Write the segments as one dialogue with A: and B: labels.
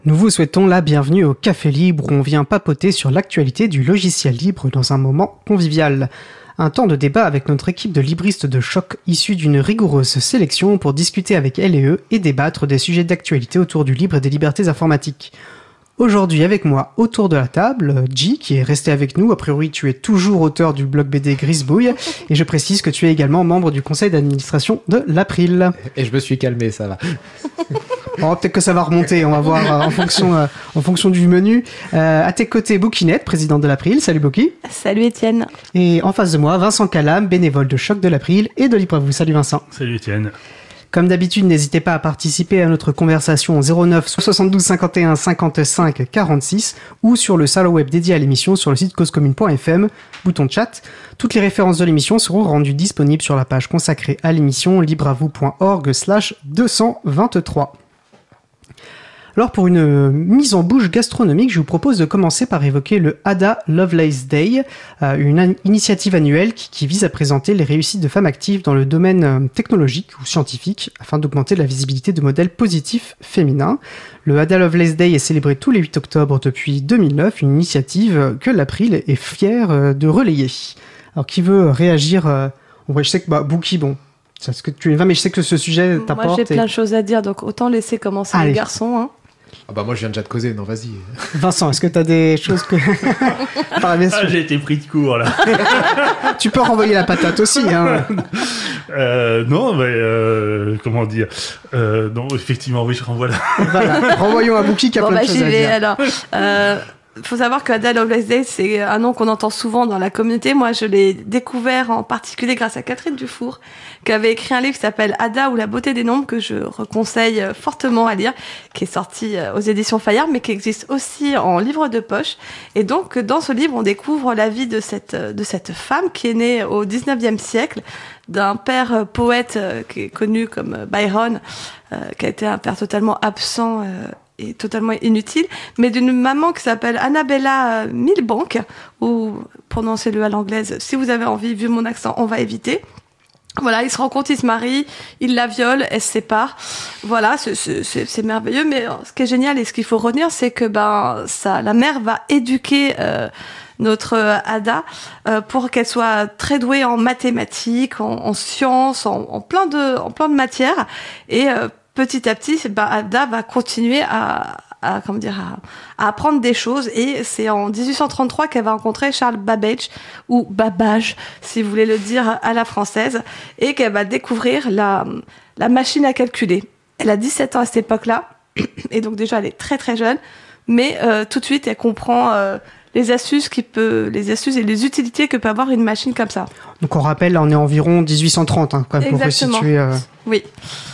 A: Nous vous souhaitons la bienvenue au Café Libre où on vient papoter sur l'actualité du logiciel libre dans un moment convivial. Un temps de débat avec notre équipe de libristes de choc issue d'une rigoureuse sélection pour discuter avec elle et eux et débattre des sujets d'actualité autour du libre et des libertés informatiques. Aujourd'hui avec moi autour de la table, J qui est resté avec nous, a priori tu es toujours auteur du blog BD Grisbouille et je précise que tu es également membre du conseil d'administration de l'April.
B: Et je me suis calmé, ça va.
A: Bon, peut-être que ça va remonter, on va voir en fonction du menu. À tes côtés, Boukinette, présidente de l'April. Salut Bouki.
C: Salut Étienne.
A: Et en face de moi, Vincent Calam, bénévole de Choc de l'April et de Libre à vous. Salut Vincent.
D: Salut Étienne.
A: Comme d'habitude, n'hésitez pas à participer à notre conversation au 09 72 51 55 46 ou sur le salon web dédié à l'émission sur le site causecommune.fm, bouton chat. Toutes les références de l'émission seront rendues disponibles sur la page consacrée à l'émission libreavou.org/223. Alors pour une mise en bouche gastronomique, je vous propose de commencer par évoquer le Ada Lovelace Day, une initiative annuelle qui vise à présenter les réussites de femmes actives dans le domaine technologique ou scientifique afin d'augmenter la visibilité de modèles positifs féminins. Le Ada Lovelace Day est célébré tous les 8 octobre depuis 2009, une initiative que l'April est fière de relayer. Alors qui veut réagir je sais que Bouki, c'est ce que tu vas, mais je sais que ce sujet t'apporte.
C: Moi j'ai plein de choses à dire, donc autant laisser commencer les garçons. Hein.
B: Ah bah moi je viens déjà de causer, non vas-y.
A: Vincent, est-ce que t'as des choses que...
D: j'ai été pris de court là.
A: Tu peux renvoyer la patate aussi. Hein.
D: Non, mais comment dire non, effectivement, oui, je renvoie là.
A: Voilà, renvoyons à Bouki qui a plein de choses à dire.
C: Alors, faut savoir que Ada Lovelace Day, c'est un nom qu'on entend souvent dans la communauté. Moi, je l'ai découvert en particulier grâce à Catherine Dufour, qui avait écrit un livre qui s'appelle Ada ou la beauté des nombres, que je conseille fortement à lire, qui est sorti aux éditions Fayard, mais qui existe aussi en livre de poche. Et donc, dans ce livre, on découvre la vie de cette femme qui est née au 19e siècle, d'un père poète qui est connu comme Byron, qui a été un père totalement absent et totalement inutile, mais d'une maman qui s'appelle Annabella Milbank, ou prononcez-le à l'anglaise, si vous avez envie, vu mon accent, on va éviter. Voilà, ils se rencontrent, ils se marient, ils la violent, elle se sépare. Voilà, c'est merveilleux, mais ce qui est génial et ce qu'il faut retenir, c'est que la mère va éduquer notre Ada pour qu'elle soit très douée en mathématiques, en sciences, en plein de matières, et petit à petit, Ada va continuer à apprendre des choses, et c'est en 1833 qu'elle va rencontrer Charles Babbage, ou Babbage, si vous voulez le dire à la française, et qu'elle va découvrir la machine à calculer. Elle a 17 ans à cette époque-là, et donc déjà elle est très très jeune, mais tout de suite elle comprend les astuces et les utilités que peut avoir une machine comme ça.
A: Donc on rappelle, on est environ 1830, quand même, pour resituer.
C: Oui.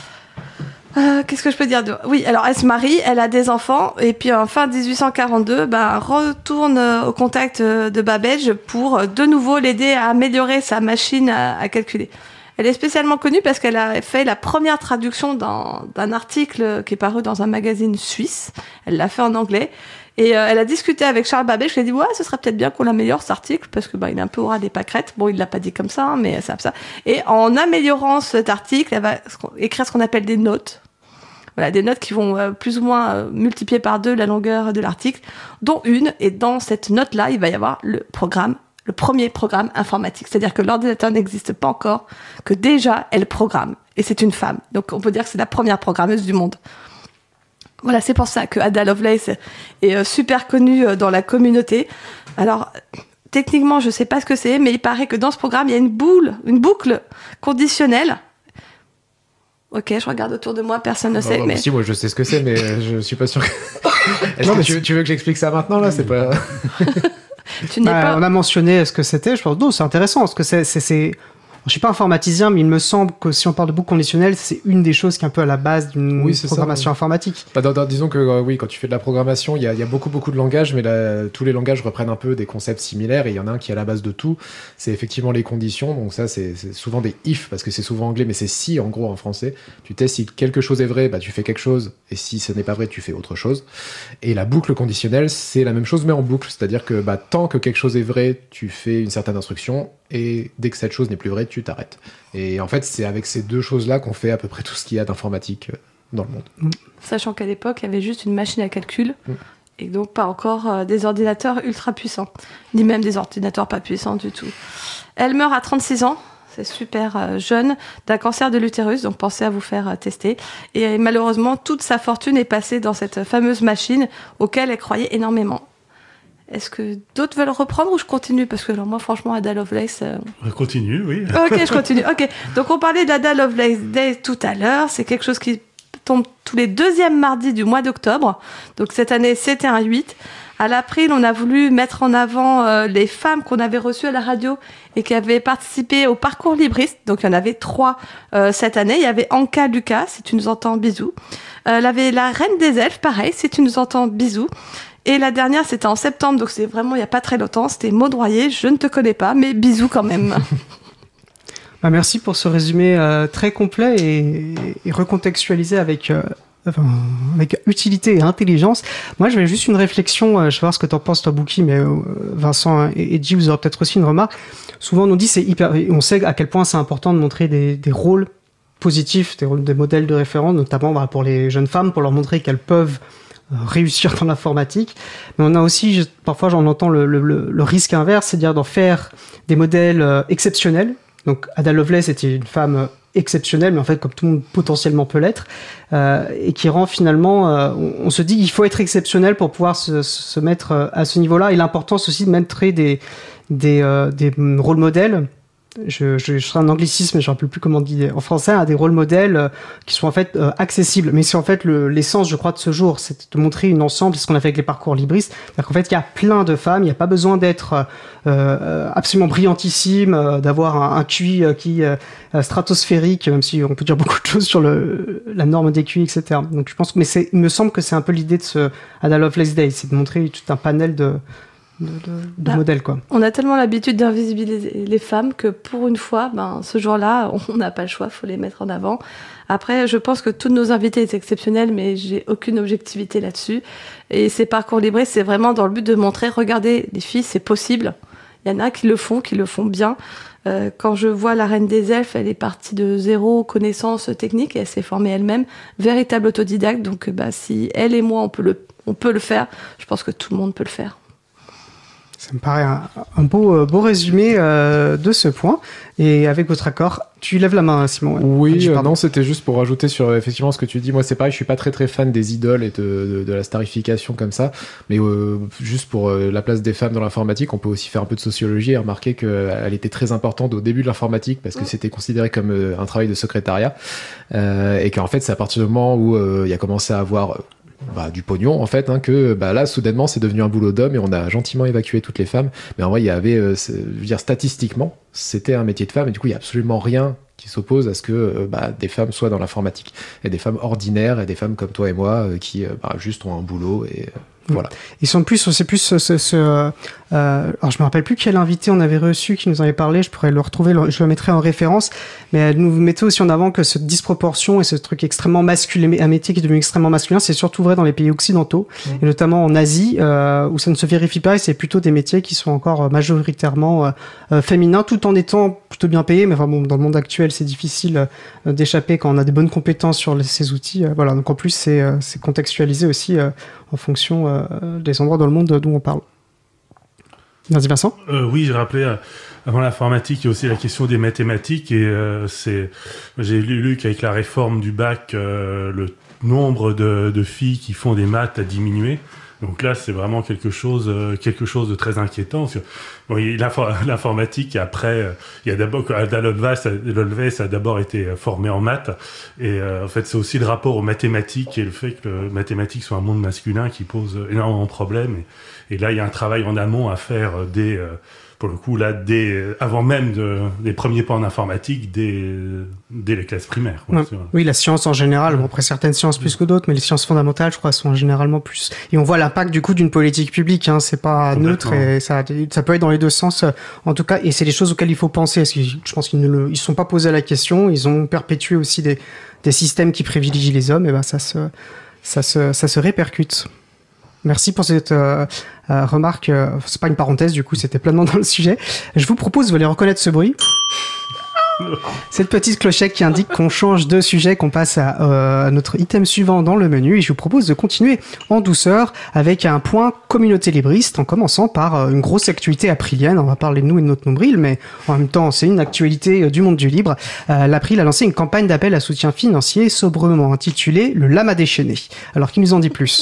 C: Qu'est-ce que je peux dire Oui, alors elle se marie, elle a des enfants, et puis en fin 1842, retourne au contact de Babbage pour de nouveau l'aider à améliorer sa machine à calculer. Elle est spécialement connue parce qu'elle a fait la première traduction d'un article qui est paru dans un magazine suisse. Elle l'a fait en anglais. Et elle a discuté avec Charles Babbage, qui a dit ce serait peut-être bien qu'on l'améliore cet article, parce que il est un peu au ras des pâquerettes. Bon, il l'a pas dit comme ça, mais ça. Et en améliorant cet article, elle va écrire ce qu'on appelle des notes. Voilà, des notes qui vont plus ou moins multiplier par 2 la longueur de l'article, dont une, et dans cette note-là, il va y avoir le premier programme informatique. C'est-à-dire que l'ordinateur n'existe pas encore, que déjà, elle programme. Et c'est une femme. Donc, on peut dire que c'est la première programmeuse du monde. Voilà, c'est pour ça que Ada Lovelace est super connue dans la communauté. Alors, techniquement, je sais pas ce que c'est, mais il paraît que dans ce programme, il y a une boucle conditionnelle. Ok, je regarde autour de moi, personne ne sait.
B: Si, moi je sais ce que c'est, mais je suis pas sûr que... Est-ce que tu veux que j'explique ça maintenant, là? C'est pas...
A: On a mentionné ce que c'était, je pense. Non, c'est intéressant, parce que c'est... Je suis pas informaticien, mais il me semble que si on parle de boucle conditionnelle, c'est une des choses qui est un peu à la base d'une programmation informatique.
B: Disons que quand tu fais de la programmation, il y a beaucoup de langages, mais tous les langages reprennent un peu des concepts similaires, et il y en a un qui est à la base de tout, c'est effectivement les conditions. Donc ça, c'est souvent des if, parce que c'est souvent anglais, mais c'est si en gros en français. Tu testes si quelque chose est vrai, tu fais quelque chose, et si ce n'est pas vrai, tu fais autre chose. Et la boucle conditionnelle, c'est la même chose, mais en boucle. C'est-à-dire que tant que quelque chose est vrai, tu fais une certaine instruction, et dès que cette chose n'est plus vraie, tu t'arrêtes. Et en fait, c'est avec ces deux choses-là qu'on fait à peu près tout ce qu'il y a d'informatique dans le monde.
C: Sachant qu'à l'époque, il y avait juste une machine à calcul et donc pas encore des ordinateurs ultra puissants, ni même des ordinateurs pas puissants du tout. Elle meurt à 36 ans. C'est super jeune, d'un cancer de l'utérus, donc pensez à vous faire tester. Et malheureusement, toute sa fortune est passée dans cette fameuse machine auquel elle croyait énormément. Est-ce que d'autres veulent reprendre ou je continue? Parce que alors, moi, franchement, Ada Lovelace...
D: Continue, oui.
C: Ok, je continue. Ok, donc on parlait d'Ada Lovelace Day tout à l'heure. C'est quelque chose qui tombe tous les deuxièmes mardis du mois d'octobre. Donc cette année, c'était un 8. À l'April, on a voulu mettre en avant les femmes qu'on avait reçues à la radio et qui avaient participé au parcours libriste. Donc, il y en avait 3 cette année. Il y avait Anka Lucas, si tu nous entends, bisous. Il y avait la Reine des Elfes, pareil, si tu nous entends, bisous. Et la dernière, c'était en septembre, donc c'est vraiment il n'y a pas très longtemps. C'était Maud Royer, je ne te connais pas, mais bisous quand même.
A: Merci pour ce résumé très complet et recontextualisé avec utilité et intelligence. Moi, j'avais juste une réflexion, je vais voir ce que t'en penses, toi, Bouki, mais Vincent et Edgy, vous aurez peut-être aussi une remarque. Souvent, on nous dit, on sait à quel point c'est important de montrer des rôles positifs, des modèles de référence, notamment pour les jeunes femmes, pour leur montrer qu'elles peuvent réussir dans l'informatique. Mais on a aussi, parfois, j'en entends le risque inverse, c'est-à-dire d'en faire des modèles exceptionnels. Donc, Ada Lovelace était une femme exceptionnelle, mais en fait, comme tout le monde potentiellement peut l'être, et qui rend finalement, on se dit qu'il faut être exceptionnel pour pouvoir se mettre à ce niveau-là, et l'importance aussi de mettre des rôles modèles. Je serai un anglicisme, mais je ne me rappelle plus comment on dit en français, des rôles modèles qui sont en fait accessibles. Mais c'est en fait l'essence, je crois, de ce jour, c'est de montrer une ensemble, c'est ce qu'on a fait avec les parcours libristes. C'est-à-dire qu'en fait, il y a plein de femmes, il n'y a pas besoin d'être absolument brillantissime, d'avoir un QI qui stratosphérique, même si on peut dire beaucoup de choses sur la norme des QI, etc. Donc je pense que, il me semble que c'est un peu l'idée de ce Ada Lovelace Day, c'est de montrer tout un panel de modèles, quoi.
C: On a tellement l'habitude d'invisibiliser les femmes que pour une fois, ce jour-là, on n'a pas le choix, il faut les mettre en avant. Après, je pense que tous nos invités étaient exceptionnels, mais j'ai aucune objectivité là-dessus. Et ces parcours libristes, c'est vraiment dans le but de montrer, regardez, les filles, c'est possible. Il y en a qui le font bien. Quand je vois la Reine des Elfes, elle est partie de 0 connaissance technique et elle s'est formée elle-même, véritable autodidacte. Donc, si elle et moi, on peut le faire, je pense que tout le monde peut le faire.
A: Ça me paraît un beau résumé de ce point. Et avec votre accord, tu lèves la main, Simon.
B: Oui, non, c'était juste pour rajouter sur effectivement ce que tu dis. Moi, c'est pareil, je suis pas très fan des idoles et de la starification comme ça. Mais juste pour la place des femmes dans l'informatique, on peut aussi faire un peu de sociologie et remarquer qu'elle était très importante au début de l'informatique parce que c'était considéré comme un travail de secrétariat. Et qu'en fait, c'est à partir du moment où il a commencé à avoir du pognon en fait, que là soudainement c'est devenu un boulot d'homme et on a gentiment évacué toutes les femmes. Mais en vrai il y avait, je veux dire, statistiquement c'était un métier de femme et du coup il y a absolument rien qui s'oppose à ce que des femmes soient dans l'informatique, et des femmes ordinaires et des femmes comme toi et moi qui juste ont un boulot et voilà.
A: Ils sont plus, c'est plus alors je me rappelle plus quel invité on avait reçu qui nous en avait parlé, je pourrais le retrouver, je le mettrai en référence, mais elle nous mettait aussi en avant que cette disproportion et ce truc extrêmement masculin, un métier qui est devenu extrêmement masculin, c'est surtout vrai dans les pays occidentaux, et notamment en Asie, où ça ne se vérifie pas, et c'est plutôt des métiers qui sont encore majoritairement féminins, tout en étant plutôt bien payés, mais enfin bon, dans le monde actuel, c'est difficile d'échapper quand on a des bonnes compétences sur ces outils, voilà. Donc en plus, c'est contextualisé aussi en fonction des endroits dans le monde d'où on parle. Merci Vincent.
D: Oui, j'ai rappelé avant l'informatique, il y a aussi la question des mathématiques et j'ai lu qu'avec la réforme du bac, le nombre de filles qui font des maths a diminué. Donc là, c'est vraiment quelque chose de très inquiétant. L'informatique, après, il y a d'abord Ada Lovelace a d'abord été formée en maths, et en fait, c'est aussi le rapport aux mathématiques et le fait que les mathématiques sont un monde masculin qui pose énormément de problèmes. Et là, il y a un travail en amont à faire pour le coup, là, avant même des premiers pas en informatique, dès les classes primaires.
A: Ouais. Oui, la science en général, bon, après certaines sciences plus que d'autres, mais les sciences fondamentales, je crois, sont généralement plus. Et on voit l'impact du coup d'une politique publique, c'est pas neutre, et ça peut être dans les deux sens, en tout cas, et c'est des choses auxquelles il faut penser, parce que je pense qu'ils ne sont pas posés la question, ils ont perpétué aussi des systèmes qui privilégient les hommes, et ça se répercute. Merci pour cette remarque. C'est pas une parenthèse, du coup, c'était pleinement dans le sujet. Je vous propose de les reconnaître ce bruit. Cette petite clochette qui indique qu'on change de sujet, qu'on passe à notre item suivant dans le menu. Et je vous propose de continuer en douceur avec un point communauté libriste, en commençant par une grosse actualité aprilienne. On va parler de nous et de notre nombril, mais en même temps, c'est une actualité du monde du libre. L'April a lancé une campagne d'appel à soutien financier sobrement intitulée « Le lama déchaîné ». Alors, qui nous en dit plus ?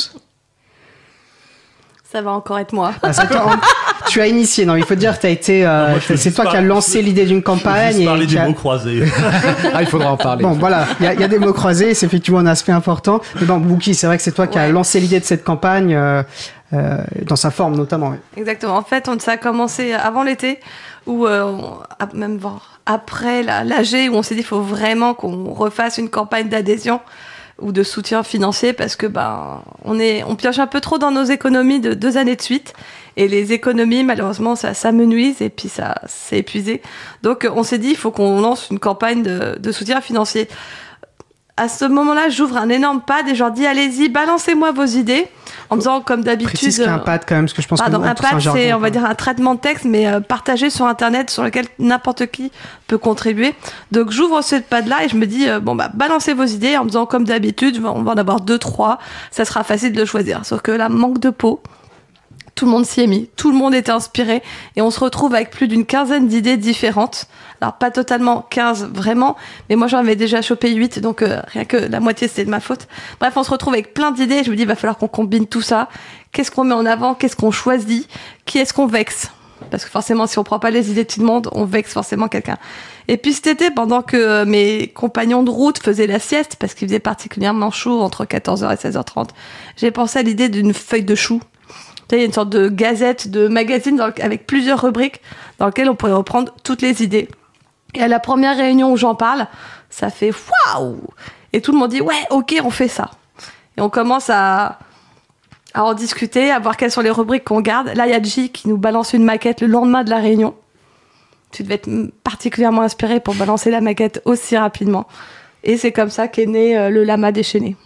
C: Ça va encore être moi.
A: Ah, tu as initié, non, il faut dire que tu as été. C'est toi qui as lancé l'idée d'une campagne.
D: Je vais parler des mots croisés.
B: Ah, il faudra en parler.
A: Bon, voilà, il y a des mots croisés, c'est effectivement un aspect important. Mais bon, Bouki, c'est vrai que c'est toi qui as lancé l'idée de cette campagne, dans sa forme notamment. Oui.
C: Exactement. En fait, ça a commencé avant l'été, ou même après l'AG, où on s'est dit qu'il faut vraiment qu'on refasse une campagne d'adhésion ou de soutien financier, parce que on pioche un peu trop dans nos économies de 2 années de suite, et les économies, malheureusement, ça me nuise, et puis ça s'est épuisé. Donc on s'est dit il faut qu'on lance une campagne de soutien financier. À ce moment-là, j'ouvre un énorme pad et je leur dis allez-y, balancez-moi vos idées, en faisant comme d'habitude.
A: Précise qu'un pad quand même, parce que je pense que
C: un pad, c'est on va dire un traitement de texte, mais partagé sur Internet, sur lequel n'importe qui peut contribuer. Donc j'ouvre ce pad-là et je me dis balancez vos idées, en faisant comme d'habitude, on va en avoir 2, 3, ça sera facile de choisir. Sauf que là, manque de peau. Tout le monde s'y est mis, tout le monde était inspiré, et on se retrouve avec plus d'une quinzaine d'idées différentes. Alors pas totalement 15 vraiment, mais moi j'en avais déjà chopé 8, donc rien que la moitié c'était de ma faute. Bref, on se retrouve avec plein d'idées, je me dis il va falloir qu'on combine tout ça. Qu'est-ce qu'on met en avant, qu'est-ce qu'on choisit, qui est-ce qu'on vexe ? Parce que forcément, si on prend pas les idées de tout le monde, on vexe forcément quelqu'un. Et puis cet été, pendant que mes compagnons de route faisaient la sieste, parce qu'il faisait particulièrement chaud entre 14h et 16h30, j'ai pensé à l'idée d'une feuille de chou. Il y a une sorte de gazette, de magazine avec plusieurs rubriques dans lesquelles on pourrait reprendre toutes les idées. Et à la première réunion où j'en parle, ça fait waouh! Et tout le monde dit ouais, ok, on fait ça. Et on commence à en discuter, à voir quelles sont les rubriques qu'on garde. Là, il y a J qui nous balance une maquette le lendemain de la réunion. Tu devais être particulièrement inspiré pour balancer la maquette aussi rapidement. Et c'est comme ça qu'est né le lama déchaîné.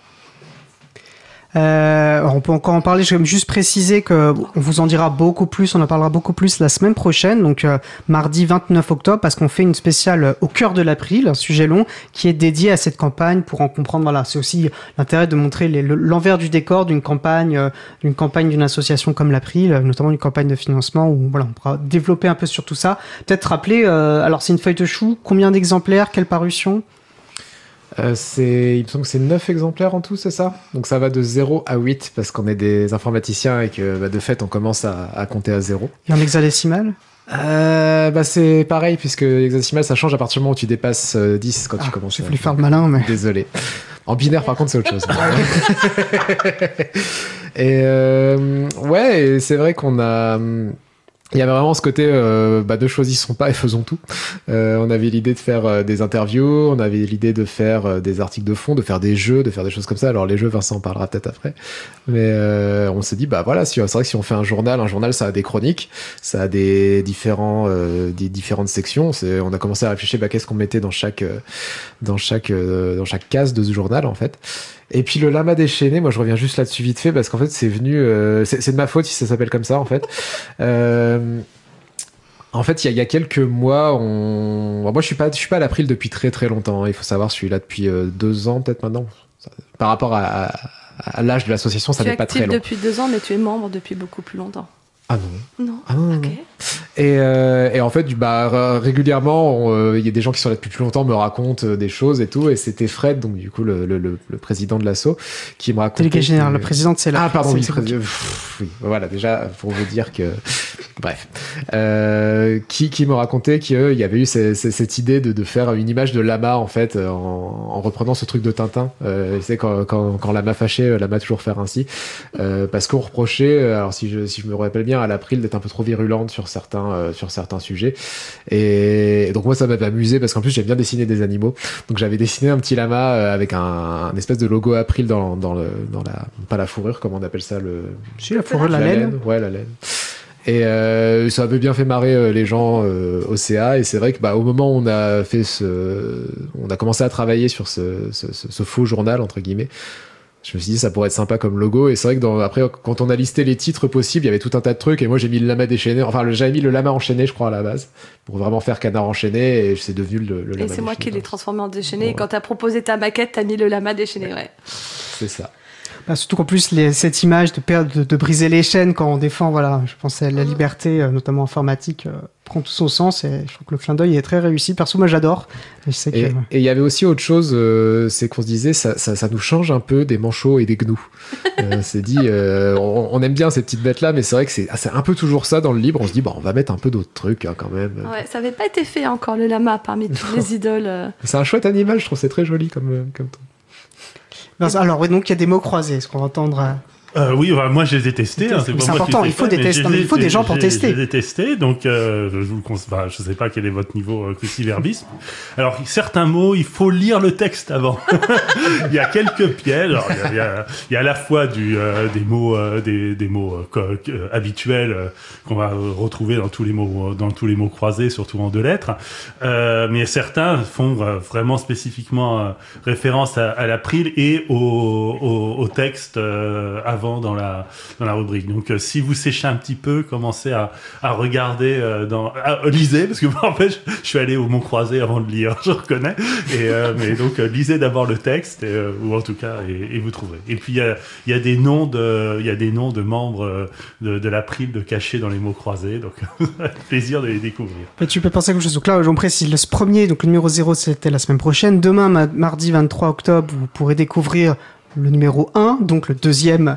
A: On peut encore en parler. Je vais juste préciser que on vous en dira beaucoup plus, on en parlera beaucoup plus la semaine prochaine, donc mardi 29 octobre, parce qu'on fait une spéciale au cœur de l'April, un sujet long qui est dédié à cette campagne pour en comprendre. Voilà, c'est aussi l'intérêt de montrer l'envers du décor d'une campagne d'une association comme l'April, notamment une campagne de financement où voilà, on pourra développer un peu sur tout ça. Peut-être rappeler. Alors c'est une feuille de chou. Combien d'exemplaires? Quelle parution?
B: Il me semble que c'est 9 exemplaires en tout, c'est ça? Donc ça va de 0 à 8 parce qu'on est des informaticiens et que de fait on commence à compter à 0.
A: Et en hexadécimal?
B: C'est pareil puisque hexadécimal ça change à partir du moment où tu dépasses 10 quand tu commences.
A: J'ai voulu faire le malin, mais...
B: Désolé. En binaire par contre c'est autre chose. Et et c'est vrai qu'on a... Il y avait vraiment ce côté ne choisissons pas et faisons tout. On avait l'idée de faire des interviews, on avait l'idée de faire des articles de fond, de faire des jeux, de faire des choses comme ça. Alors les jeux, Vincent en parlera peut-être après. Mais on s'est dit c'est vrai que si on fait un journal ça a des chroniques, ça a des différentes sections. On a commencé à réfléchir qu'est-ce qu'on mettait dans chaque case de ce journal en fait. Et puis le lama déchaîné, moi je reviens juste là-dessus vite fait parce qu'en fait c'est venu, c'est de ma faute si ça s'appelle comme ça en fait. En fait, il y a quelques mois, moi je suis pas à l'April depuis très très longtemps. Il faut savoir, je suis là depuis 2 ans peut-être maintenant. Par rapport à l'âge de l'association, ça n'est pas très long.
C: Tu es actif depuis 2 ans, mais tu es membre depuis beaucoup plus longtemps.
B: Ah non.
C: Non.
B: Ah non.
C: Okay.
B: Et en fait, régulièrement, il y a des gens qui sont là depuis plus longtemps me racontent des choses et tout. Et c'était Fred, donc du coup le président de l'asso, qui me racontait.
A: Délégué général, le président c'est là.
B: Ah pardon, oui, oui, voilà, déjà pour vous dire que, bref, qui me racontait qu'il y avait eu cette idée de faire une image de lama en fait, en reprenant ce truc de Tintin. C'est quand lama fâché, lama toujours faire ainsi, parce qu'on reprochait, alors si je me rappelle bien, à l'April d'être un peu trop virulente sur certains sujets. Et donc moi ça m'avait amusé parce qu'en plus j'aime bien dessiner des animaux. Donc j'avais dessiné un petit lama avec un espèce de logo April dans la pas la fourrure, comment on appelle ça,
A: la fourrure, la laine.
B: Ouais, la laine. Et ça avait bien fait marrer les gens au CA. Et c'est vrai que au moment où on a commencé à travailler sur ce faux journal entre guillemets, Je me suis dit, ça pourrait être sympa comme logo. Et c'est vrai que après, quand on a listé les titres possibles, il y avait tout un tas de trucs. Et moi, j'ai mis le lama déchaîné. Enfin, j'avais mis le lama enchaîné, je crois, à la base, pour vraiment faire canard enchaîné. Et c'est devenu le lama déchaîné.
C: Et c'est moi qui l'ai transformé en déchaîné. Ouais. Et quand t'as proposé ta maquette, t'as mis le lama déchaîné, ouais.
B: C'est ça.
A: Surtout qu'en plus, cette image de briser les chaînes quand on défend, voilà, je pense à la liberté, notamment informatique, prend tout son sens, et je trouve que le clin d'œil est très réussi. Perso, moi, j'adore.
B: Et il y avait aussi autre chose, c'est qu'on se disait, ça nous change un peu des manchots et des gnous. C'est dit, on aime bien ces petites bêtes-là, mais c'est vrai que c'est un peu toujours ça dans le livre. On se dit, on va mettre un peu d'autres trucs, hein, quand même.
C: Ouais, ça n'avait pas été fait encore, le lama, parmi toutes les idoles.
B: C'est un chouette animal, je trouve, c'est très joli comme ton.
A: Alors, donc il y a des mots croisés, est-ce qu'on va entendre
D: oui, moi je les ai testés. Hein,
A: c'est important, il faut des tests, il faut des gens pour tester.
D: Je les ai testés, donc je sais pas quel est votre niveau cruciverbisme. Alors certains mots, il faut lire le texte avant. Il y a quelques pièges. Alors, il y a à la fois des mots habituels qu'on va retrouver dans tous les mots croisés, surtout en 2 lettres. Mais certains font vraiment spécifiquement référence à l'April et au texte avant dans la rubrique. Donc si vous séchez un petit peu, commencez à regarder lisez, parce que moi en fait je suis allé au mot croisé avant de lire, je reconnais, mais donc lisez d'abord le texte, ou en tout cas et vous trouverez. Et puis il y a des noms de membres de l'April de cachés dans les mots croisés, donc plaisir de les découvrir.
A: Mais tu peux penser à quelque chose. Donc là, on précise, ce premier, donc le numéro 0, c'était la semaine prochaine. Demain, mardi 23 octobre, vous pourrez découvrir le numéro 1, donc le deuxième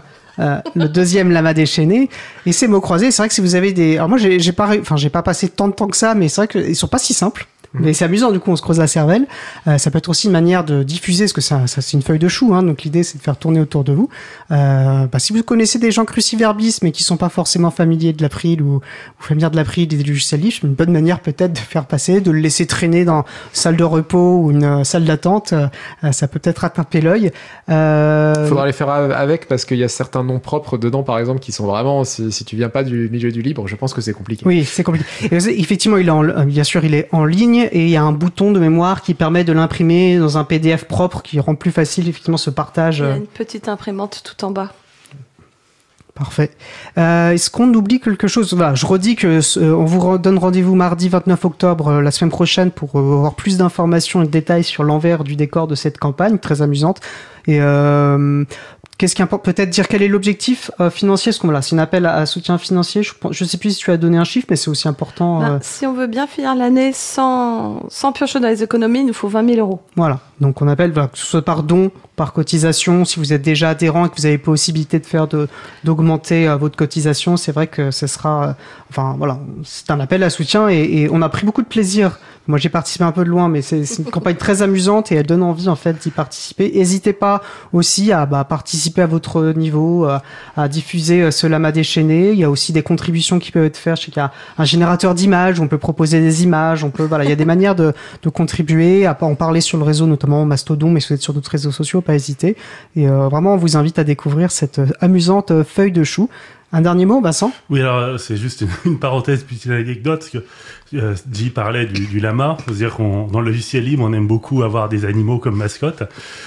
A: lama déchaîné, et ces mots croisés. C'est vrai que si vous avez des, alors moi j'ai pas passé tant de temps que ça, mais c'est vrai qu'ils sont pas si simples. Mais c'est amusant, du coup, on se creuse la cervelle. Ça peut être aussi une manière de diffuser, parce que ça c'est une feuille de chou, hein, donc l'idée c'est de faire tourner autour de vous. Si vous connaissez des gens cruciverbistes, mais qui sont pas forcément familiers de l'April ou familiers de l'April et des logiciels libres, une bonne manière peut-être de faire passer, de le laisser traîner dans une salle de repos ou une salle d'attente, ça peut peut-être attraper l'œil.
B: Faudra les faire avec, parce qu'il y a certains noms propres dedans, par exemple, qui sont vraiment, si tu viens pas du milieu du libre, je pense que c'est compliqué.
A: Oui, c'est compliqué. Et effectivement, bien sûr, il est en ligne, et il y a un bouton de mémoire qui permet de l'imprimer dans un PDF propre, qui rend plus facile effectivement ce partage.
C: Il y a une petite imprimante tout en bas.
A: Parfait. Est-ce qu'on oublie quelque chose? Voilà, je redis que on vous donne rendez-vous mardi 29 octobre, la semaine prochaine, pour avoir plus d'informations et de détails sur l'envers du décor de cette campagne très amusante. Et qu'est-ce qui importe? Peut-être dire quel est l'objectif financier, parce que voilà, c'est un appel à soutien financier. Je sais plus si tu as donné un chiffre, mais c'est aussi important.
C: Si on veut bien finir l'année sans piocher dans les économies, il nous faut 20 000 €.
A: Voilà, donc on appelle, que ce soit par don, par cotisation. Si vous êtes déjà adhérent et que vous avez possibilité d'augmenter votre cotisation, c'est vrai que ce sera, c'est un appel à soutien, et on a pris beaucoup de plaisir. Moi, j'ai participé un peu de loin, mais c'est une campagne très amusante et elle donne envie, en fait, d'y participer. N'hésitez pas aussi à participer à votre niveau, à diffuser ce lama déchaîné. Il y a aussi des contributions qui peuvent être faites. Je sais qu'il y a un générateur d'images, on peut proposer des images, il y a des manières de contribuer, à en parler sur le réseau, notamment Mastodon, mais si vous êtes sur d'autres réseaux sociaux, pas hésiter. Et vraiment, on vous invite à découvrir cette amusante feuille de chou. Un dernier mot, Vincent?
D: Oui, alors c'est juste une parenthèse, puis une anecdote, parce que J parlait du lama. Faut dire dans le logiciel libre, on aime beaucoup avoir des animaux comme mascotte.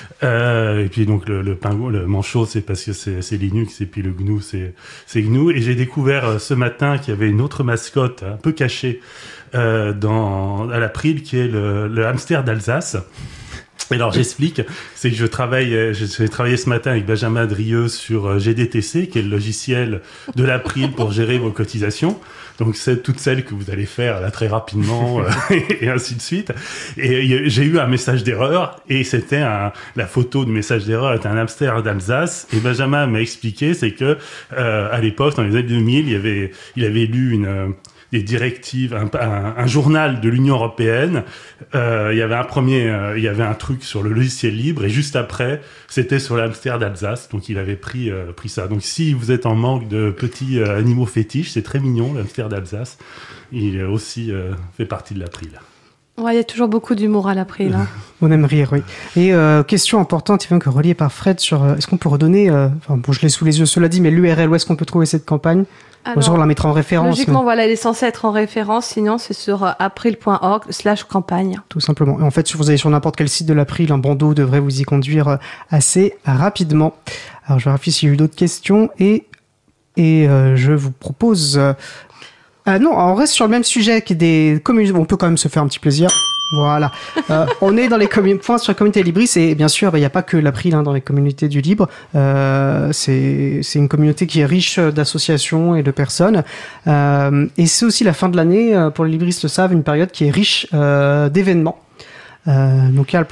D: Et puis donc le pingouin, le manchot, c'est parce que c'est Linux, et puis le GNU, c'est GNU. Et j'ai découvert ce matin qu'il y avait une autre mascotte un peu cachée à l'April, qui est le hamster d'Alsace. Et alors j'explique, c'est que j'ai travaillé ce matin avec Benjamin Drieux sur GDTC, qui est le logiciel de l'April pour gérer vos cotisations. Donc c'est toutes celles que vous allez faire là très rapidement et ainsi de suite. Et j'ai eu un message d'erreur, et c'était la photo du message d'erreur est un hamster d'Alsace. Et Benjamin m'a expliqué, c'est que à l'époque, dans les années 2000, il avait lu des directives, un journal de l'Union européenne. Il y avait un truc sur le logiciel libre, et juste après, c'était sur l'hamster d'Alsace. Donc il avait pris ça. Donc si vous êtes en manque de petits animaux fétiches, c'est très mignon, l'hamster d'Alsace. Il aussi fait partie de l'April.
C: Ouais, il y a toujours beaucoup d'humour à l'April. Hein.
A: On aime rire, oui. Et question importante, Yvan, que reliée par Fred sur est-ce qu'on peut redonner, je l'ai sous les yeux, cela dit, mais l'URL, où est-ce qu'on peut trouver cette campagne? On la mettra en référence.
C: Logiquement, voilà, elle est censée être en référence, sinon c'est sur april.org/campagne.
A: Tout simplement. Et en fait, si vous allez sur n'importe quel site de l'April, un bandeau devrait vous y conduire assez rapidement. Alors, je vérifie s'il y a eu d'autres questions et je vous propose... non, on reste sur le même sujet qui est des communautés. On peut quand même se faire un petit plaisir. Voilà. On est dans les points sur la communauté libris et bien sûr, il n'y a pas que l'April dans les communautés du libre. C'est une communauté qui est riche d'associations et de personnes. Et c'est aussi la fin de l'année, pour les libristes le savent, une période qui est riche d'événements. Donc il y a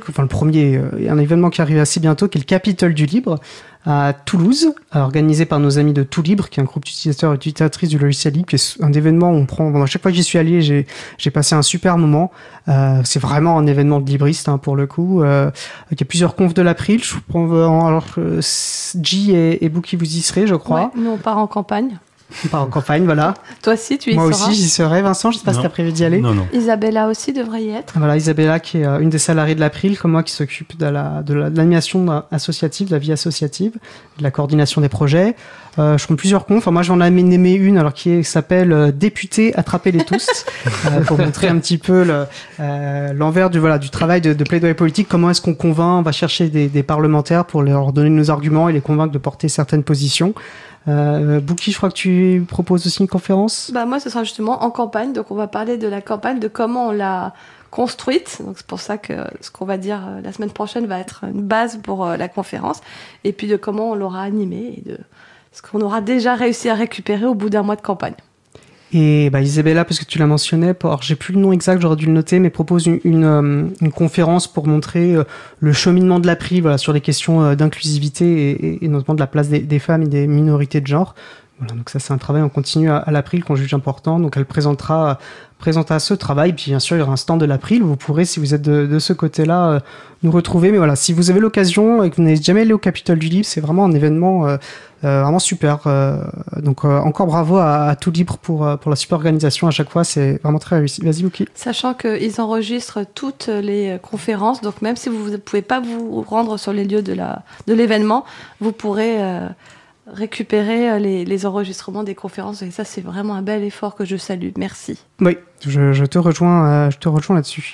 A: il y a un événement qui arrive assez bientôt qui est le Capitole du Libre à Toulouse, organisé par nos amis de Tout Libre, qui est un groupe d'utilisateurs et d'utilisatrices du logiciel libre, qui est un événement où on prend, à chaque fois que j'y suis allé, j'ai passé un super moment. C'est vraiment un événement de libriste, pour le coup. Il y a plusieurs confs de l'April. Je prends, alors, G et Bookie, vous y serez, je crois.
C: Ouais, nous on part en campagne.
A: On part en campagne, voilà.
C: Toi aussi, tu y seras.
A: Moi aussi, j'y serai. Vincent, je sais pas si t'as prévu d'y aller.
D: Non.
C: Isabella aussi devrait y être.
A: Voilà, Isabella qui est une des salariées de l'April, comme moi, qui s'occupe de l'animation associative, de la vie associative, de la coordination des projets. Je compte plusieurs confs. Moi, j'en ai aimé une, alors qui s'appelle Députés, attrapez-les tous, pour montrer un petit peu l'envers du travail de plaidoyer politique. Comment est-ce qu'on convainc, on va chercher des parlementaires pour leur donner nos arguments et les convaincre de porter certaines positions. Bouki, je crois que tu proposes aussi une conférence.
C: Moi, ce sera justement en campagne. Donc, on va parler de la campagne, de comment on l'a construite. Donc, c'est pour ça que ce qu'on va dire la semaine prochaine va être une base pour la conférence. Et puis, de comment on l'aura animée et de ce qu'on aura déjà réussi à récupérer au bout d'un mois de campagne.
A: Et Isabella, parce que tu la mentionnais, alors j'ai plus le nom exact, j'aurais dû le noter, mais propose une conférence pour montrer le cheminement de l'April, sur les questions d'inclusivité et notamment de la place des femmes et des minorités de genre. Voilà, donc ça c'est un travail en continu à l'April qu'on juge important. Donc elle présentera ce travail. Puis bien sûr il y aura un stand de l'April où vous pourrez, si vous êtes de ce côté-là, nous retrouver. Mais voilà, si vous avez l'occasion et que vous n'êtes jamais allé au Capitole du Libre, c'est vraiment un événement vraiment super. Donc encore bravo à Tout Libre pour la super organisation à chaque fois. C'est vraiment très réussi. Vas-y, Luki.
C: Sachant qu'ils enregistrent toutes les conférences, donc même si vous ne pouvez pas vous rendre sur les lieux de l'événement, vous pourrez récupérer les enregistrements des conférences. Et ça, c'est vraiment un bel effort que je salue. Merci. Oui,
A: je te rejoins là-dessus.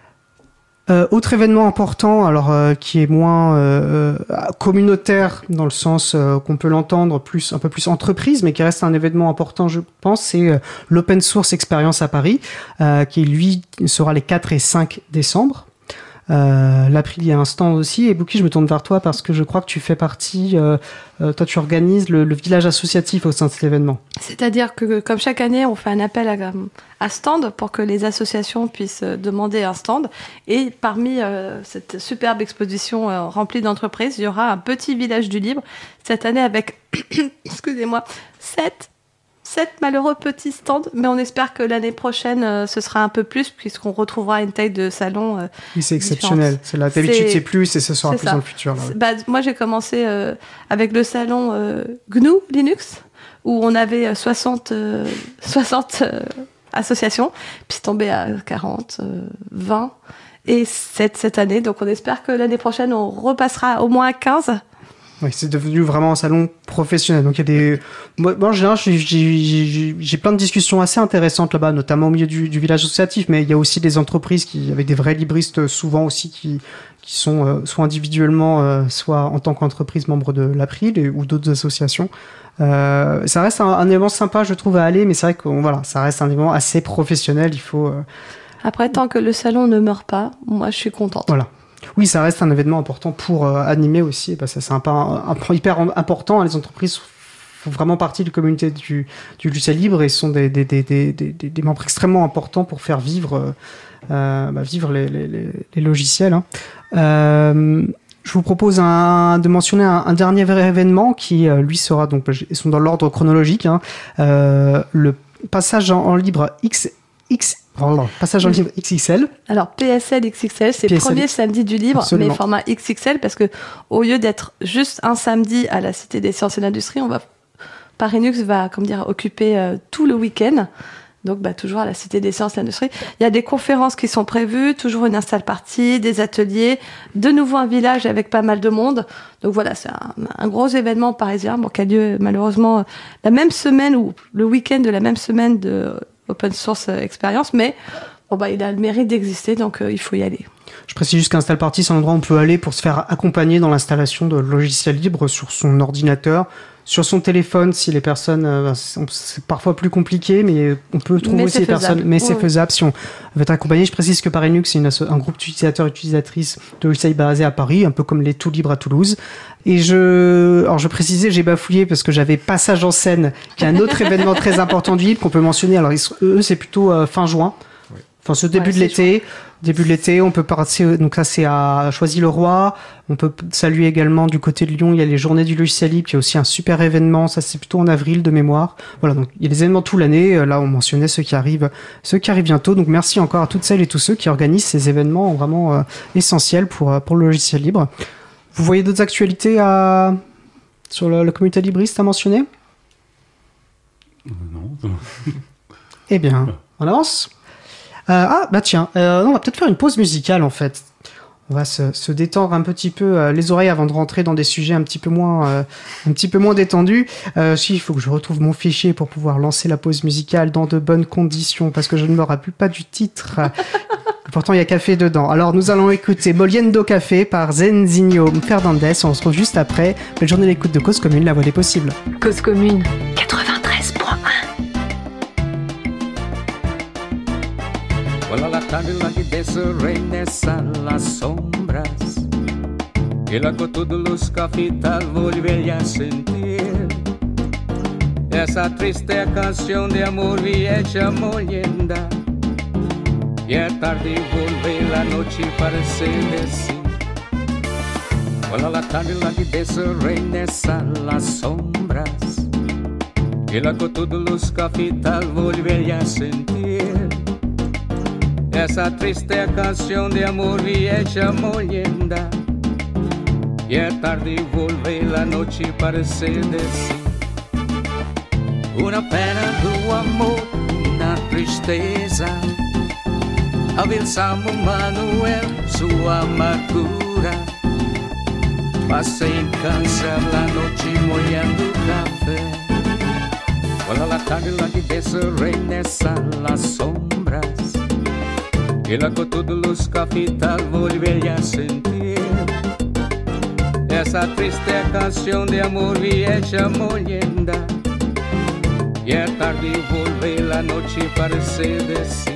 A: Autre événement important, alors qui est moins communautaire dans le sens qu'on peut l'entendre un peu plus entreprise, mais qui reste un événement important, je pense, c'est l'Open Source Experience à Paris, qui lui sera les 4 et 5 décembre. L'April, il y a un stand aussi. Et Bouki, je me tourne vers toi parce que je crois que tu fais partie, toi tu organises le village associatif au sein de cet événement.
C: C'est-à-dire que comme chaque année, on fait un appel à stand pour que les associations puissent demander un stand. Et parmi cette superbe exposition remplie d'entreprises, il y aura un petit village du libre cette année avec, excusez-moi, 7 malheureux petits stands, mais on espère que l'année prochaine, ce sera un peu plus, puisqu'on retrouvera une taille de salon
A: oui, c'est exceptionnel. C'est là, d'habitude, c'est plus, et ce sera plus dans le futur. Là, oui.
C: Moi, j'ai commencé avec le salon GNU Linux, où on avait 60 associations, puis c'est tombé à 40, 20, et 7 cette année. Donc, on espère que l'année prochaine, on repassera au moins à 15.
A: Oui, c'est devenu vraiment un salon professionnel. Donc, il y a des... Moi, en général, j'ai plein de discussions assez intéressantes là-bas, notamment au milieu du village associatif, mais il y a aussi des entreprises avec des vrais libristes, souvent aussi, qui sont soit individuellement, soit en tant qu'entreprise membre de l'April ou d'autres associations. Ça reste un événement sympa, je trouve, à aller, mais c'est vrai que ça reste un événement assez professionnel. Il faut...
C: Après, tant que le salon ne meurt pas, moi, je suis contente.
A: Voilà. Oui, ça reste un événement important pour animer aussi. Ça, c'est un point hyper important. Les entreprises font vraiment partie de la communauté du logiciel libre et sont des membres extrêmement importants pour faire vivre les logiciels. Je vous propose de mentionner un dernier événement qui, lui, sera donc, ils sont dans l'ordre chronologique. Le passage en libre passage en libre XXL.
C: Alors PSL XXL, c'est le premier samedi du libre, absolument. Mais format XXL, parce que au lieu d'être juste un samedi à la Cité des Sciences et de l'Industrie, Paris Linux va occuper tout le week-end. Donc, toujours à la Cité des Sciences et l'Industrie. Il y a des conférences qui sont prévues, toujours une install party, des ateliers, de nouveau un village avec pas mal de monde. Donc voilà, c'est un gros événement parisien, qui a lieu malheureusement la même semaine ou le week-end de la même semaine de Open Source Experience, mais il a le mérite d'exister, donc il faut y aller.
A: Je précise juste qu'Install Party, c'est un endroit où on peut aller pour se faire accompagner dans l'installation de logiciels libres sur son ordinateur, sur son téléphone, si les personnes... c'est parfois plus compliqué, mais on peut trouver aussi les personnes... Mais c'est faisable si on veut être accompagné. Je précise que ParisNux, c'est un groupe d'utilisateurs et utilisatrices de logiciels basés à Paris, un peu comme les Tout Libres à Toulouse. Et je précisais, j'ai bafouillé parce que j'avais Passage en scène, qui est un autre événement très important du libre qu'on peut mentionner. Alors, eux, c'est plutôt fin juin. Enfin, ce début de l'été, on peut passer, donc ça c'est à Choisy-le-Roi. On peut saluer également du côté de Lyon, il y a les Journées du logiciel libre, qui est aussi un super événement. Ça c'est plutôt en avril de mémoire. Voilà, donc il y a des événements toute l'année. Là, on mentionnait ceux qui arrivent bientôt. Donc merci encore à toutes celles et tous ceux qui organisent ces événements vraiment essentiels pour le logiciel libre. Vous voyez d'autres actualités sur la communauté libriste à mentionner?
D: Non.
A: Eh bien, on avance. Tiens, on va peut-être faire une pause musicale en fait. On va se détendre un petit peu les oreilles avant de rentrer dans des sujets un petit peu moins détendus. Il faut que je retrouve mon fichier pour pouvoir lancer la pause musicale dans de bonnes conditions parce que je ne me rappelle pas du titre. Pourtant, il y a café dedans. Alors, nous allons écouter Moliendo Café par Zenzinho Fernandez. On se retrouve juste après. Belle journée d'écoute de Cause Commune, la voix des possibles.
E: Cause Commune 93.1.
F: Quando la tarde lá de dentro regresa las sombras y luego todos los capital volví a sentir esa triste canción de amor vieja molienda y es tarde volver la noche parece decir Cuando la tarde lá de dentro regresa las sombras y luego todos los capital volví a sentir esa triste canción de amor vieja molienda y es tarde volver la noche parece decir una pena do amor, una tristeza avanzamos Manuel sua amargura passa em casa la noche molhando café quando la tarde lá de dentro regresa las sombras y luego todos los capital volví a sentir esa triste canción de amor vieja molienda y es tarde volver la noche parece decir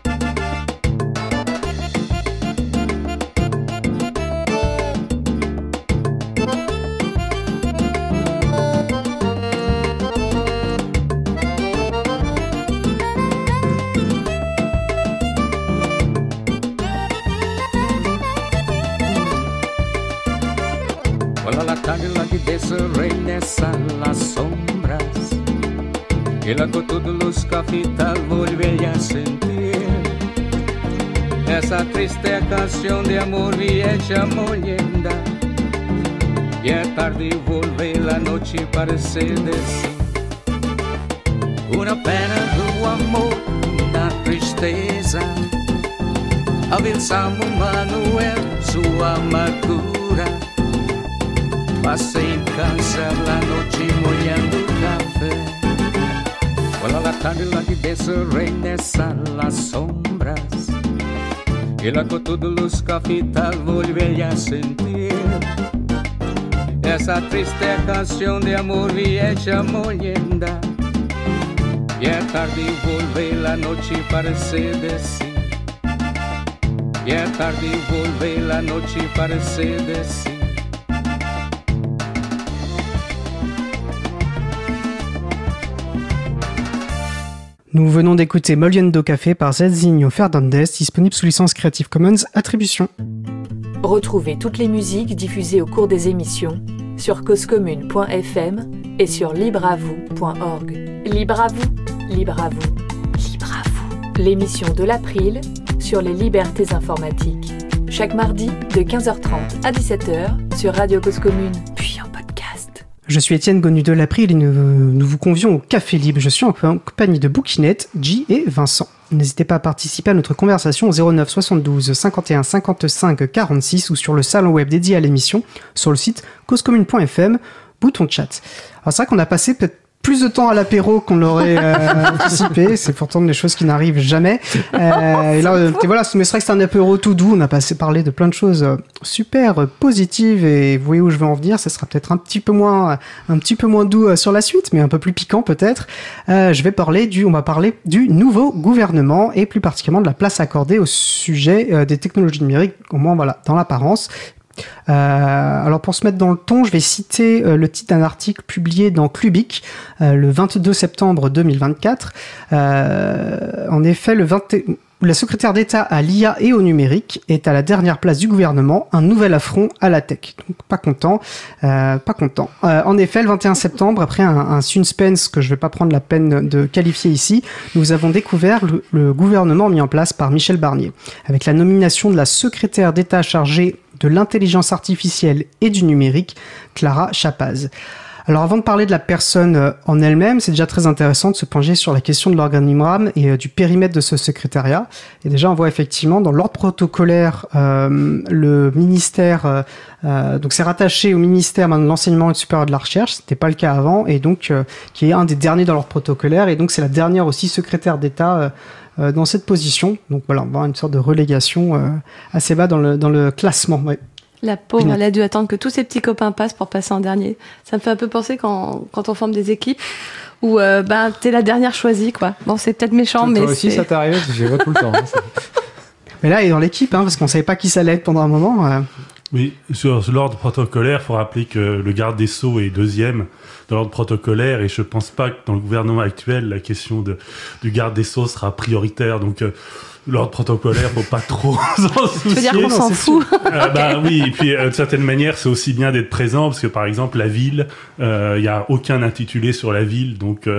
F: regresan las sombras y luego todos los capital volví a sentir esa triste canción de amor vieja molienda y es tarde volver la noche parece decir una pena do amor, una tristeza avanzamos Manuel sua amargura passa em casa la noche molhando café Quando la tarde lá de dentro regresan las sombras y luego todos los capital volví a sentir esa triste canción de amor vieja molienda y es tarde volver la noche parece decir y es tarde volver la noche parece decir
A: Nous venons d'écouter Moliendo Café par Zenzinho Fernandez, disponible sous licence Creative Commons Attribution.
E: Retrouvez toutes les musiques diffusées au cours des émissions sur causecommune.fm et sur libreavou.org. Libre à vous, libre à vous, libre à vous. L'émission de l'April sur les libertés informatiques. Chaque mardi de 15h30 à 17h sur Radio Cause Commune, puis en podcast.
A: Je suis Étienne Gonu de l'April et nous vous convions au Café Libre. Je suis en compagnie de Bouquinette, J et Vincent. N'hésitez pas à participer à notre conversation au 09 72 51 55 46 ou sur le salon web dédié à l'émission sur le site causecommune.fm, bouton chat. Alors c'est vrai qu'on a passé peut-être plus de temps à l'apéro qu'on l'aurait anticipé. C'est pourtant des choses qui n'arrivent jamais. Et là, voilà, mais c'est vrai que c'est un apéro tout doux. On a parlé de plein de choses super positives et vous voyez où je veux en venir. Ça sera peut-être un petit peu moins doux sur la suite, mais un peu plus piquant peut-être. On va parler du nouveau gouvernement et plus particulièrement de la place accordée au sujet des technologies numériques, au moins voilà, dans l'apparence. Alors pour se mettre dans le ton, je vais citer le titre d'un article publié dans Clubic le 22 septembre 2024. En effet, la secrétaire d'État à l'IA et au numérique est à la dernière place du gouvernement, un nouvel affront à la tech. Donc pas content. En effet, le 21 septembre, après un suspense que je vais pas prendre la peine de qualifier ici, nous avons découvert le gouvernement mis en place par Michel Barnier, avec la nomination de la secrétaire d'État chargée de l'intelligence artificielle et du numérique, Clara Chapaz. Alors avant de parler de la personne en elle-même, c'est déjà très intéressant de se pencher sur la question de l'organigramme et du périmètre de ce secrétariat. Et déjà on voit effectivement dans l'ordre protocolaire le ministère, donc c'est rattaché au ministère de l'enseignement supérieur de la recherche, c'était pas le cas avant, et donc qui est un des derniers dans l'ordre protocolaire, et donc c'est la dernière aussi secrétaire d'État dans cette position. Donc voilà, on va avoir une sorte de relégation assez bas dans le classement. Ouais.
C: La pauvre, elle a dû attendre que tous ses petits copains passent pour passer en dernier. Ça me fait un peu penser quand on forme des équipes où t'es la dernière choisie, quoi. Bon, c'est peut-être méchant, mais
B: toi aussi, ça t'est arrivé, parce que j'y vois tout le temps.
A: Mais là, il est dans l'équipe, parce qu'on savait pas qui ça allait être pendant un moment.
D: Oui, sur l'ordre protocolaire, il faut rappeler que le garde des Sceaux est deuxième dans l'ordre protocolaire, et je pense pas que dans le gouvernement actuel, la question du garde des Sceaux sera prioritaire. Donc, l'ordre protocolaire, faut pas trop s'en soucier.
C: Tu veux dire qu'on s'en fout?
D: Oui, et puis d'une certaine manière, c'est aussi bien d'être présent, parce que par exemple, la ville, il y a aucun intitulé sur la ville, donc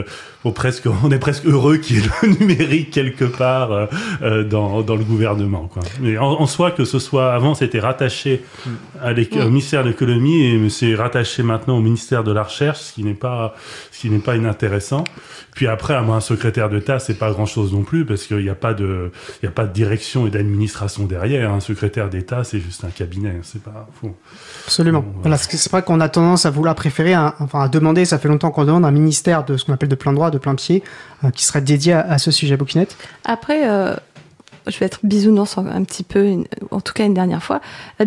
D: on est presque heureux qu'il y ait le numérique quelque part dans le gouvernement, quoi. Mais en soi, que ce soit avant, c'était rattaché au ministère de l'économie, et c'est rattaché maintenant au ministère de la recherche, ce qui n'est pas inintéressant. Puis après, à un secrétaire d'État, c'est pas grand-chose non plus, parce qu'il n'y a pas de direction et d'administration derrière. Un secrétaire d'État, c'est juste un cabinet. C'est pas faux.
A: Absolument. Voilà, c'est vrai qu'on a tendance à vouloir préférer, à demander, ça fait longtemps qu'on demande un ministère de ce qu'on appelle de plein droit, de plein pied, qui serait dédié à ce sujet. Bouquinette.
C: Après, je vais être bisounours un petit peu, en tout cas une dernière fois.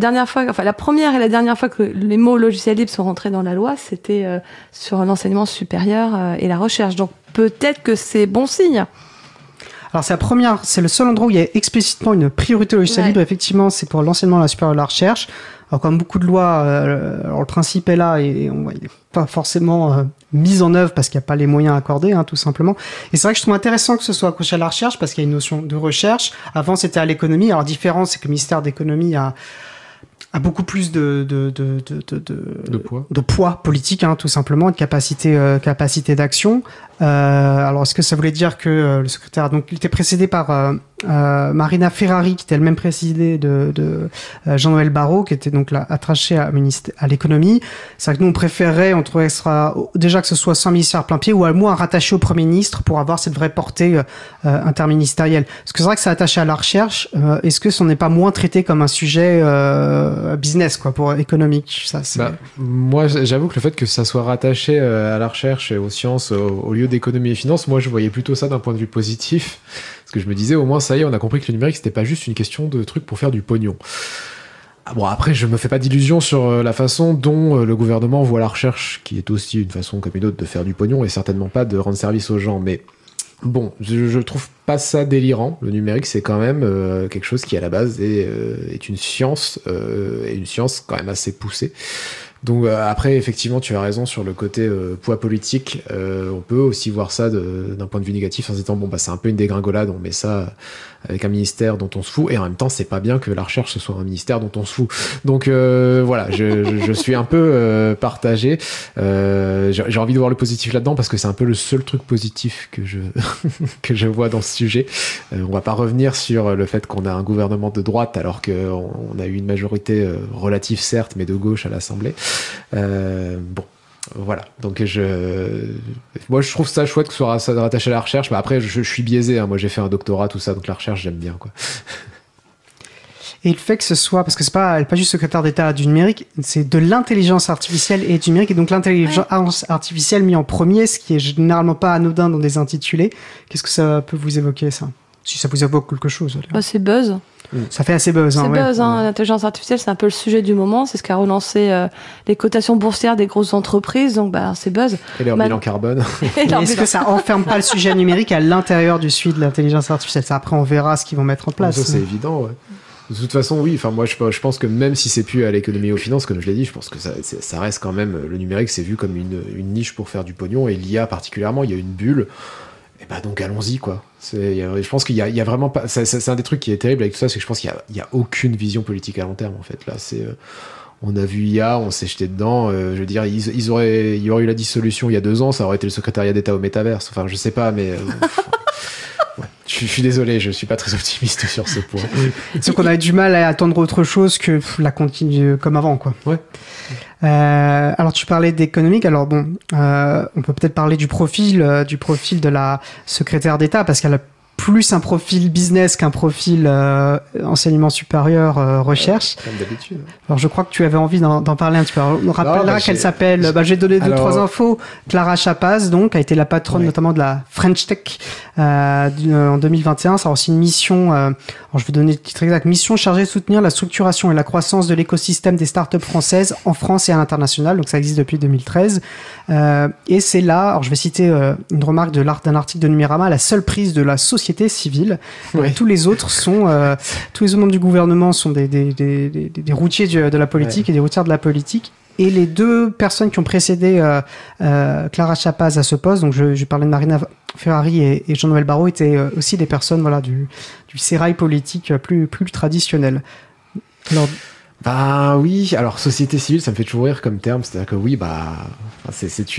C: La première et la dernière fois que les mots logiciel libre sont rentrés dans la loi, c'était sur l'enseignement supérieur et la recherche. Donc peut-être que c'est bon signe.
A: Alors c'est le seul endroit où il y a explicitement une priorité au logiciel libre. Effectivement, c'est pour l'enseignement supérieur de la recherche. Alors comme beaucoup de lois, alors le principe est là et il n'est pas forcément mis en œuvre parce qu'il n'y a pas les moyens accordés, tout simplement. Et c'est vrai que je trouve intéressant que ce soit accroché à la recherche parce qu'il y a une notion de recherche. Avant, c'était à l'économie. Alors la différence, c'est que le ministère d'économie a beaucoup plus de poids politique, tout simplement, de capacité d'action. Alors, est-ce que ça voulait dire que le secrétaire, donc, il était précédé par Marina Ferrari, qui était elle-même précédée de Jean-Noël Barrot, qui était donc là attachée à l'économie. C'est vrai que nous, on trouvait déjà que ce soit sans ministère plein pied, ou à moins rattaché au Premier ministre pour avoir cette vraie portée interministérielle. Parce que c'est vrai que c'est attaché à la recherche. Est-ce que ce n'est pas moins traité comme un sujet business, quoi, pour économique?
B: Moi, j'avoue que le fait que ça soit rattaché à la recherche et aux sciences au lieu d'économie et finance, moi je voyais plutôt ça d'un point de vue positif, parce que je me disais au moins ça y est, on a compris que le numérique c'était pas juste une question de trucs pour faire du pognon. Bon, après je me fais pas d'illusions sur la façon dont le gouvernement voit la recherche, qui est aussi une façon comme une autre de faire du pognon et certainement pas de rendre service aux gens, mais bon, je trouve pas ça délirant. Le numérique, c'est quand même quelque chose qui à la base est une science et une science quand même assez poussée. Donc après, effectivement, tu as raison sur le côté poids politique. On peut aussi voir ça d'un point de vue négatif en se disant c'est un peu une dégringolade, on met ça avec un ministère dont on se fout, et en même temps c'est pas bien que la recherche ce soit un ministère dont on se fout. Donc voilà, je suis un peu partagé. J'ai envie de voir le positif là-dedans parce que c'est un peu le seul truc positif que je vois dans ce sujet. On va pas revenir sur le fait qu'on a un gouvernement de droite alors qu'on a eu une majorité relative certes, mais de gauche à l'Assemblée. Bon. Voilà, donc moi je trouve ça chouette que ce soit ça rattaché à la recherche, mais après je suis biaisé, hein. Moi j'ai fait un doctorat, tout ça, donc la recherche j'aime bien, quoi.
A: Et le fait que ce soit, parce que c'est pas juste secrétaire d'État du numérique, c'est de l'intelligence artificielle et du numérique, et donc l'intelligence artificielle mis en premier, ce qui est généralement pas anodin dans des intitulés. Qu'est-ce que ça peut vous évoquer, ça? Si ça vous évoque quelque chose.
C: C'est buzz.
A: Ça fait assez buzz.
C: C'est buzz, hein. L'intelligence artificielle, c'est un peu le sujet du moment. C'est ce qui a relancé les cotations boursières des grosses entreprises. Donc, c'est buzz.
B: Et leur bilan carbone.
A: Est-ce que ça enferme pas le sujet numérique à l'intérieur du suivi de l'intelligence artificielle? Ça, après, on verra ce qu'ils vont mettre en place.
B: Ça, c'est évident, ouais. De toute façon, oui. Enfin, moi, je pense que même si c'est plus à l'économie et aux finances, comme je l'ai dit, je pense que ça reste quand même. Le numérique, c'est vu comme une niche pour faire du pognon. Et l'IA, particulièrement, il y a une bulle. Et bah donc allons-y, quoi. Je pense qu'il y a vraiment pas. C'est un des trucs qui est terrible avec tout ça, c'est que je pense qu'il y a aucune vision politique à long terme, en fait. Là, on a vu IA, on s'est jeté dedans. Je veux dire, il y aurait eu la dissolution il y a 2 ans, ça aurait été le secrétariat d'État au métaverse. Enfin, je sais pas, mais. Ouais. Je suis désolé, je suis pas très optimiste sur ce point.
A: C'est qu'on avait du mal à attendre autre chose que la continue comme avant, quoi.
B: Ouais.
A: Alors tu parlais d'économique, alors bon, on peut peut-être parler du profil de la secrétaire d'État, parce qu'elle a plus un profil business qu'un profil enseignement supérieur recherche.
B: Comme d'habitude.
A: Alors je crois que tu avais envie d'en parler un petit peu. Alors, on rappellera qu'elle s'appelle, je vais donner 2-3 infos. Clara Chapaz, donc, a été la patronne notamment de la French Tech en 2021. Ça a aussi une mission, alors je vais donner le titre exact, mission chargée de soutenir la structuration et la croissance de l'écosystème des startups françaises en France et à l'international. Donc ça existe depuis 2013. Et c'est là, alors je vais citer une remarque d'un article de Numérama, la seule prise de la société civile. Ouais. Tous les autres membres du gouvernement sont des routiers de la politique et des routières de la politique. Et les 2 personnes qui ont précédé Clara Chapaz à ce poste, donc je parlais de Marina Ferrari et Jean-Noël Barrot, étaient aussi des personnes du sérail politique plus traditionnel. Alors,
B: bah oui, alors société civile, ça me fait toujours rire comme terme, c'est-à-dire que oui, c'est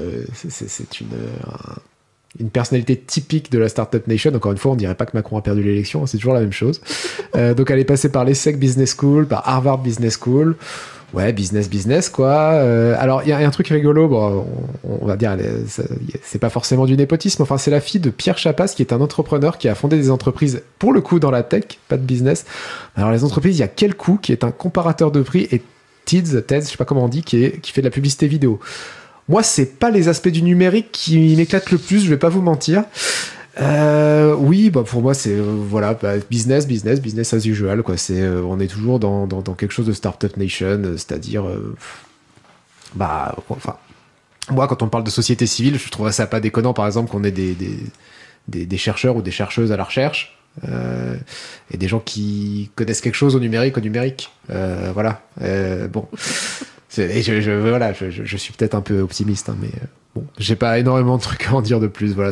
B: une personnalité typique de la Startup Nation. Encore une fois, on dirait pas que Macron a perdu l'élection, c'est toujours la même chose. Donc elle est passée par l'ESSEC Business School, par Harvard Business School. Ouais, business, quoi. Alors, il y a un truc rigolo, bon, on va dire, c'est pas forcément du népotisme, enfin, c'est la fille de Pierre Chapaz, qui est un entrepreneur qui a fondé des entreprises, pour le coup, dans la tech, pas de business. Alors, les entreprises, il y a Quelcoup, qui est un comparateur de prix, et Tez, je sais pas comment on dit, qui fait de la publicité vidéo. Moi, c'est pas les aspects du numérique qui m'éclatent le plus, je vais pas vous mentir. Oui, pour moi, c'est business as usual, quoi. On est toujours dans quelque chose de Startup Nation, c'est-à-dire, moi, quand on parle de société civile, je trouverais ça pas déconnant, par exemple, qu'on ait des chercheurs ou des chercheuses à la recherche. Et des gens qui connaissent quelque chose au numérique. Voilà. Bon. Et je suis peut-être un peu optimiste, hein, mais bon, j'ai pas énormément de trucs à en dire de plus. Voilà,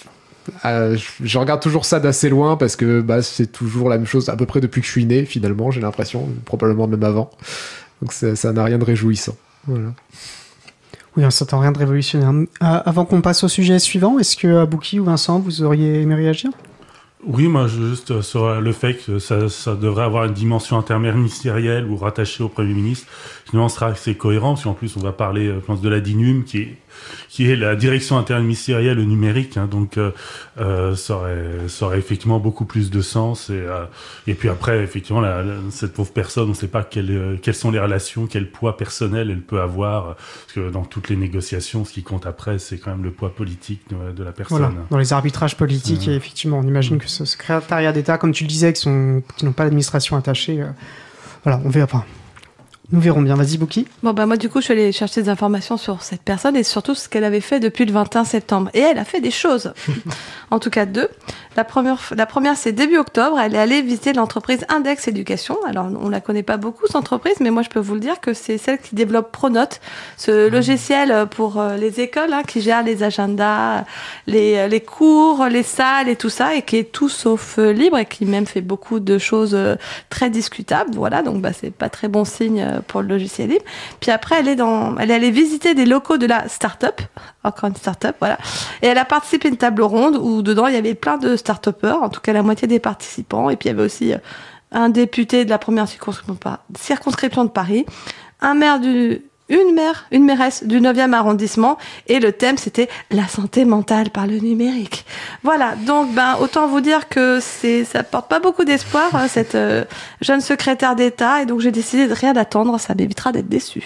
B: je regarde toujours ça d'assez loin parce que c'est toujours la même chose à peu près depuis que je suis né, finalement, j'ai l'impression, probablement même avant. Donc ça n'a rien de réjouissant. Voilà.
A: Oui, ça n'a rien de révolutionnaire. Avant qu'on passe au sujet suivant, est-ce que Bouki ou Vincent, vous auriez aimé réagir ?
D: Oui, moi, juste sur le fait que ça devrait avoir une dimension interministérielle ou rattachée au Premier ministre. Sinon, on sera assez cohérent, parce qu'en plus, on va parler, je pense, de la DINUM, qui est la direction interministérielle au numérique, hein, donc ça aurait effectivement beaucoup plus de sens. Et puis après, effectivement, cette pauvre personne, on ne sait pas quelles sont les relations, quel poids personnel elle peut avoir, parce que dans toutes les négociations, ce qui compte après, c'est quand même le poids politique de la personne.
A: Voilà, dans les arbitrages politiques, et effectivement, on imagine que ce secrétariat d'État, comme tu le disais, qui n'ont pas l'administration attachée, voilà, on verra pas. Nous verrons bien. Vas-y, Bouki.
C: Bon, moi, du coup, je suis allée chercher des informations sur cette personne et surtout ce qu'elle avait fait depuis le 21 septembre. Et elle a fait des choses. En tout cas, 2. La première, c'est début octobre. Elle est allée visiter l'entreprise Index Éducation. Alors, on la connaît pas beaucoup, cette entreprise, mais moi, je peux vous le dire que c'est celle qui développe Pronote, ce logiciel pour les écoles, hein, qui gère les agendas, les cours, les salles et tout ça, et qui est tout sauf libre et qui même fait beaucoup de choses très discutables. Voilà, donc c'est pas très bon signe pour le logiciel libre. Puis après, elle est allée visiter des locaux de la start-up, encore une start-up, voilà. Et elle a participé à une table ronde où dedans il y avait plein de start-upers, en tout cas la moitié des participants. Et puis il y avait aussi un député de la première circonscription de Paris, un maire une mairesse du 9e arrondissement, et le thème c'était la santé mentale par le numérique. Voilà, donc autant vous dire que ça porte pas beaucoup d'espoir, cette jeune secrétaire d'État, et donc j'ai décidé de rien attendre, ça m'évitera d'être déçue.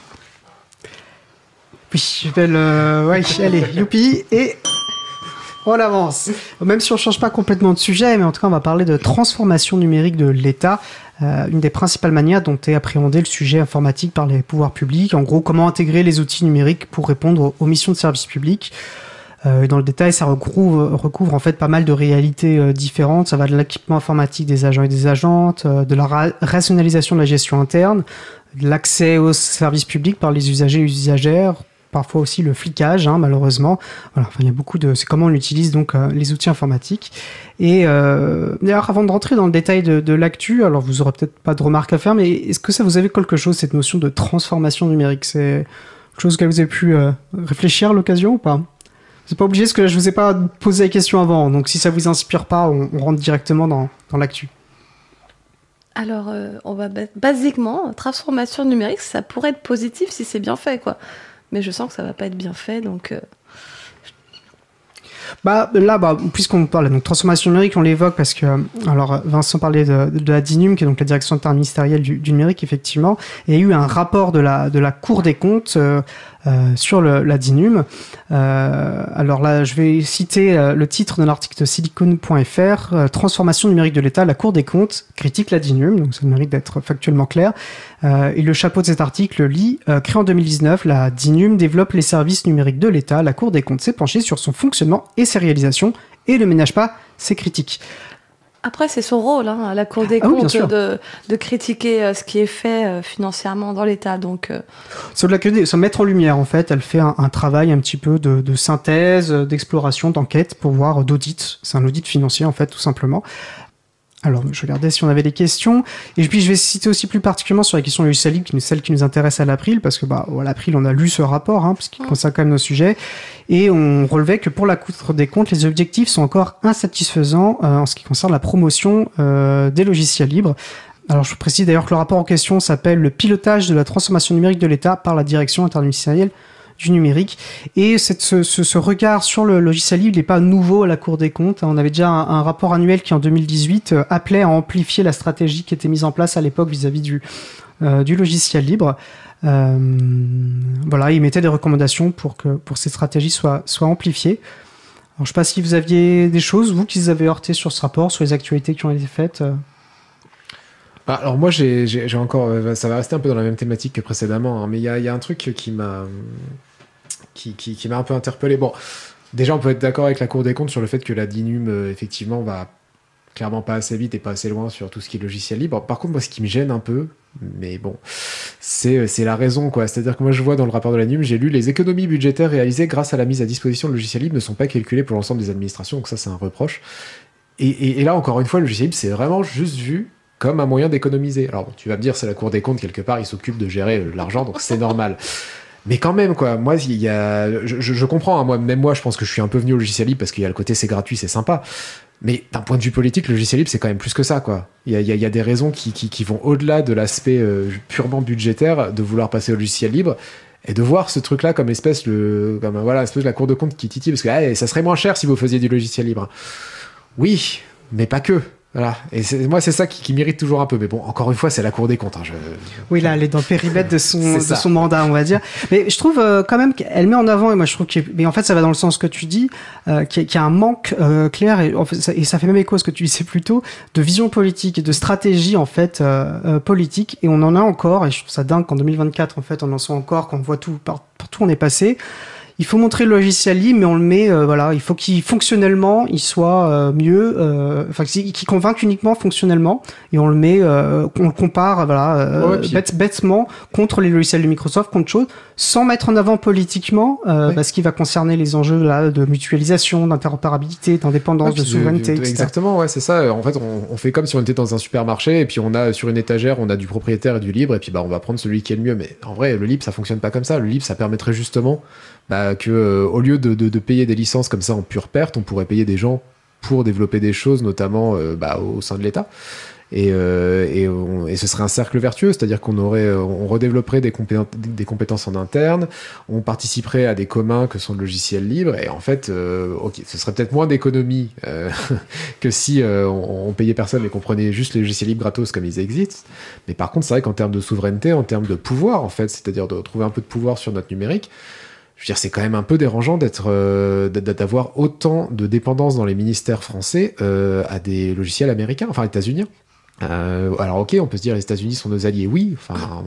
A: Oui, allez, youpi, et on avance. Même si on change pas complètement de sujet, mais en tout cas on va parler de transformation numérique de l'État. Une des principales manières dont est appréhendé le sujet informatique par les pouvoirs publics. En gros, comment intégrer les outils numériques pour répondre aux missions de service public. Dans le détail, ça recouvre en fait pas mal de réalités différentes. Ça va de l'équipement informatique des agents et des agentes, de la rationalisation de la gestion interne, de l'accès aux services publics par les usagers et usagères, parfois aussi le flicage, malheureusement. Voilà, il y a beaucoup de... C'est comment on utilise donc les outils informatiques. Et d'ailleurs, avant de rentrer dans le détail de l'actu, alors vous aurez peut-être pas de remarques à faire, mais est-ce que ça vous avez quelque chose, cette notion de transformation numérique? C'est quelque chose que vous avez pu réfléchir à l'occasion ou pas? C'est pas obligé, parce que je vous ai pas posé la question avant, donc si ça vous inspire pas, on rentre directement dans l'actu.
C: Alors, on va basiquement, transformation numérique, ça pourrait être positif si c'est bien fait, quoi. Mais je sens que ça va pas être bien fait, donc...
A: Puisqu'on parle de transformation numérique, on l'évoque parce que, alors Vincent parlait de la DINUM, qui est donc la direction interministérielle du numérique, effectivement, et il y a eu un rapport de la Cour des comptes sur la DINUM. Alors là, je vais citer le titre de l'article de silicon.fr, Transformation numérique de l'État, la Cour des comptes critique la DINUM, donc ça mérite d'être factuellement clair. Et le chapeau de cet article lit créé en 2019, la DINUM développe les services numériques de l'État. La Cour des comptes s'est penchée sur son fonctionnement et ses réalisations et ne ménage pas ses critiques.
C: Après, c'est son rôle, à la Cour des comptes, de critiquer ce qui est fait financièrement dans l'État. Donc,
A: se mettre en lumière, en fait, elle fait un travail un petit peu de synthèse, d'exploration, d'enquête, pour voir d'audit. C'est un audit financier, en fait, tout simplement. Alors, je regardais si on avait des questions. Et puis, je vais citer aussi plus particulièrement sur la question du logiciel libre, celle qui nous intéresse à l'April, parce que, à l'April, on a lu ce rapport, parce qu'il concerne quand même nos sujets. Et on relevait que pour la Cour des comptes, les objectifs sont encore insatisfaisants en ce qui concerne la promotion des logiciels libres. Alors, je vous précise d'ailleurs que le rapport en question s'appelle « Le pilotage de la transformation numérique de l'État par la direction interministérielle du numérique ». Et ce regard sur le logiciel libre n'est pas nouveau à la Cour des comptes. On avait déjà un rapport annuel qui, en 2018, appelait à amplifier la stratégie qui était mise en place à l'époque vis-à-vis du logiciel libre. Il mettait des recommandations pour ces stratégies soient amplifiées. Alors, je ne sais pas si vous aviez des choses, vous, qui vous avez heurté sur ce rapport, sur les actualités qui ont été faites.
B: Alors moi, j'ai encore... ça va rester un peu dans la même thématique que précédemment, mais il y a un truc qui m'a un peu interpellé. Bon, déjà, on peut être d'accord avec la Cour des comptes sur le fait que la DINUM, effectivement, va clairement pas assez vite et pas assez loin sur tout ce qui est logiciel libre. Par contre, moi, ce qui me gêne un peu, mais bon, c'est la raison, quoi. C'est-à-dire que moi, je vois dans le rapport de la DINUM, j'ai lu les économies budgétaires réalisées grâce à la mise à disposition de logiciels libres ne sont pas calculées pour l'ensemble des administrations, donc ça, c'est un reproche. Et là, encore une fois, le logiciel libre, c'est vraiment juste vu comme un moyen d'économiser. Alors, tu vas me dire, c'est la Cour des comptes, quelque part, ils s'occupent de gérer l'argent, donc c'est normal. Mais quand même, quoi, moi, je comprends, même moi, je pense que je suis un peu venu au logiciel libre parce qu'il y a le côté c'est gratuit, c'est sympa. Mais d'un point de vue politique, le logiciel libre, c'est quand même plus que ça, quoi. Il y a des raisons qui vont au-delà de l'aspect purement budgétaire de vouloir passer au logiciel libre et de voir ce truc-là comme espèce de la Cour de compte qui titille parce que ça serait moins cher si vous faisiez du logiciel libre. Oui, mais pas que. Voilà. Et moi, c'est ça qui m'irrite toujours un peu. Mais bon, encore une fois, c'est la Cour des comptes.
A: Oui, là, elle est dans le périmètre de son mandat, on va dire. Mais je trouve quand même qu'elle met en avant, et moi je trouve mais en fait, ça va dans le sens que tu dis, qu'il y a un manque clair, et ça fait même écho à ce que tu disais plus tôt, de vision politique et de stratégie, en fait, politique. Et on en a encore, et je trouve ça dingue qu'en 2024, en fait, on en soit encore, quand on voit partout où on est passé. Il faut montrer le logiciel libre, mais on le met, il faut qu'il fonctionnellement, il soit mieux, qu'il convainque uniquement fonctionnellement, et on le met, on le compare, bêtement contre les logiciels de Microsoft, contre chose, sans mettre en avant politiquement, ce qui va concerner les enjeux là de mutualisation, d'interopérabilité, d'indépendance, de souveraineté, etc.
B: Exactement, ouais, c'est ça. En fait, on fait comme si on était dans un supermarché, et puis on a sur une étagère, on a du propriétaire et du libre, et puis on va prendre celui qui est le mieux. Mais en vrai, le libre, ça fonctionne pas comme ça. Le libre, ça permettrait justement que au lieu de payer des licences comme ça en pure perte, on pourrait payer des gens pour développer des choses, notamment au sein de l'État. et ce serait un cercle vertueux, c'est-à-dire on redévelopperait des compétences en interne, on participerait à des communs que sont le logiciel libre, et en fait, ce serait peut-être moins d'économie que si on payait personne et qu'on prenait juste les logiciels libres gratos comme ils existent. Mais par contre, c'est vrai qu'en termes de souveraineté, en termes de pouvoir, en fait, c'est-à-dire de retrouver un peu de pouvoir sur notre numérique, je veux dire, c'est quand même un peu dérangeant d'avoir autant de dépendance dans les ministères français à des logiciels américains, enfin états-uniens. Alors ok, on peut se dire les États-Unis sont nos alliés, oui. Enfin,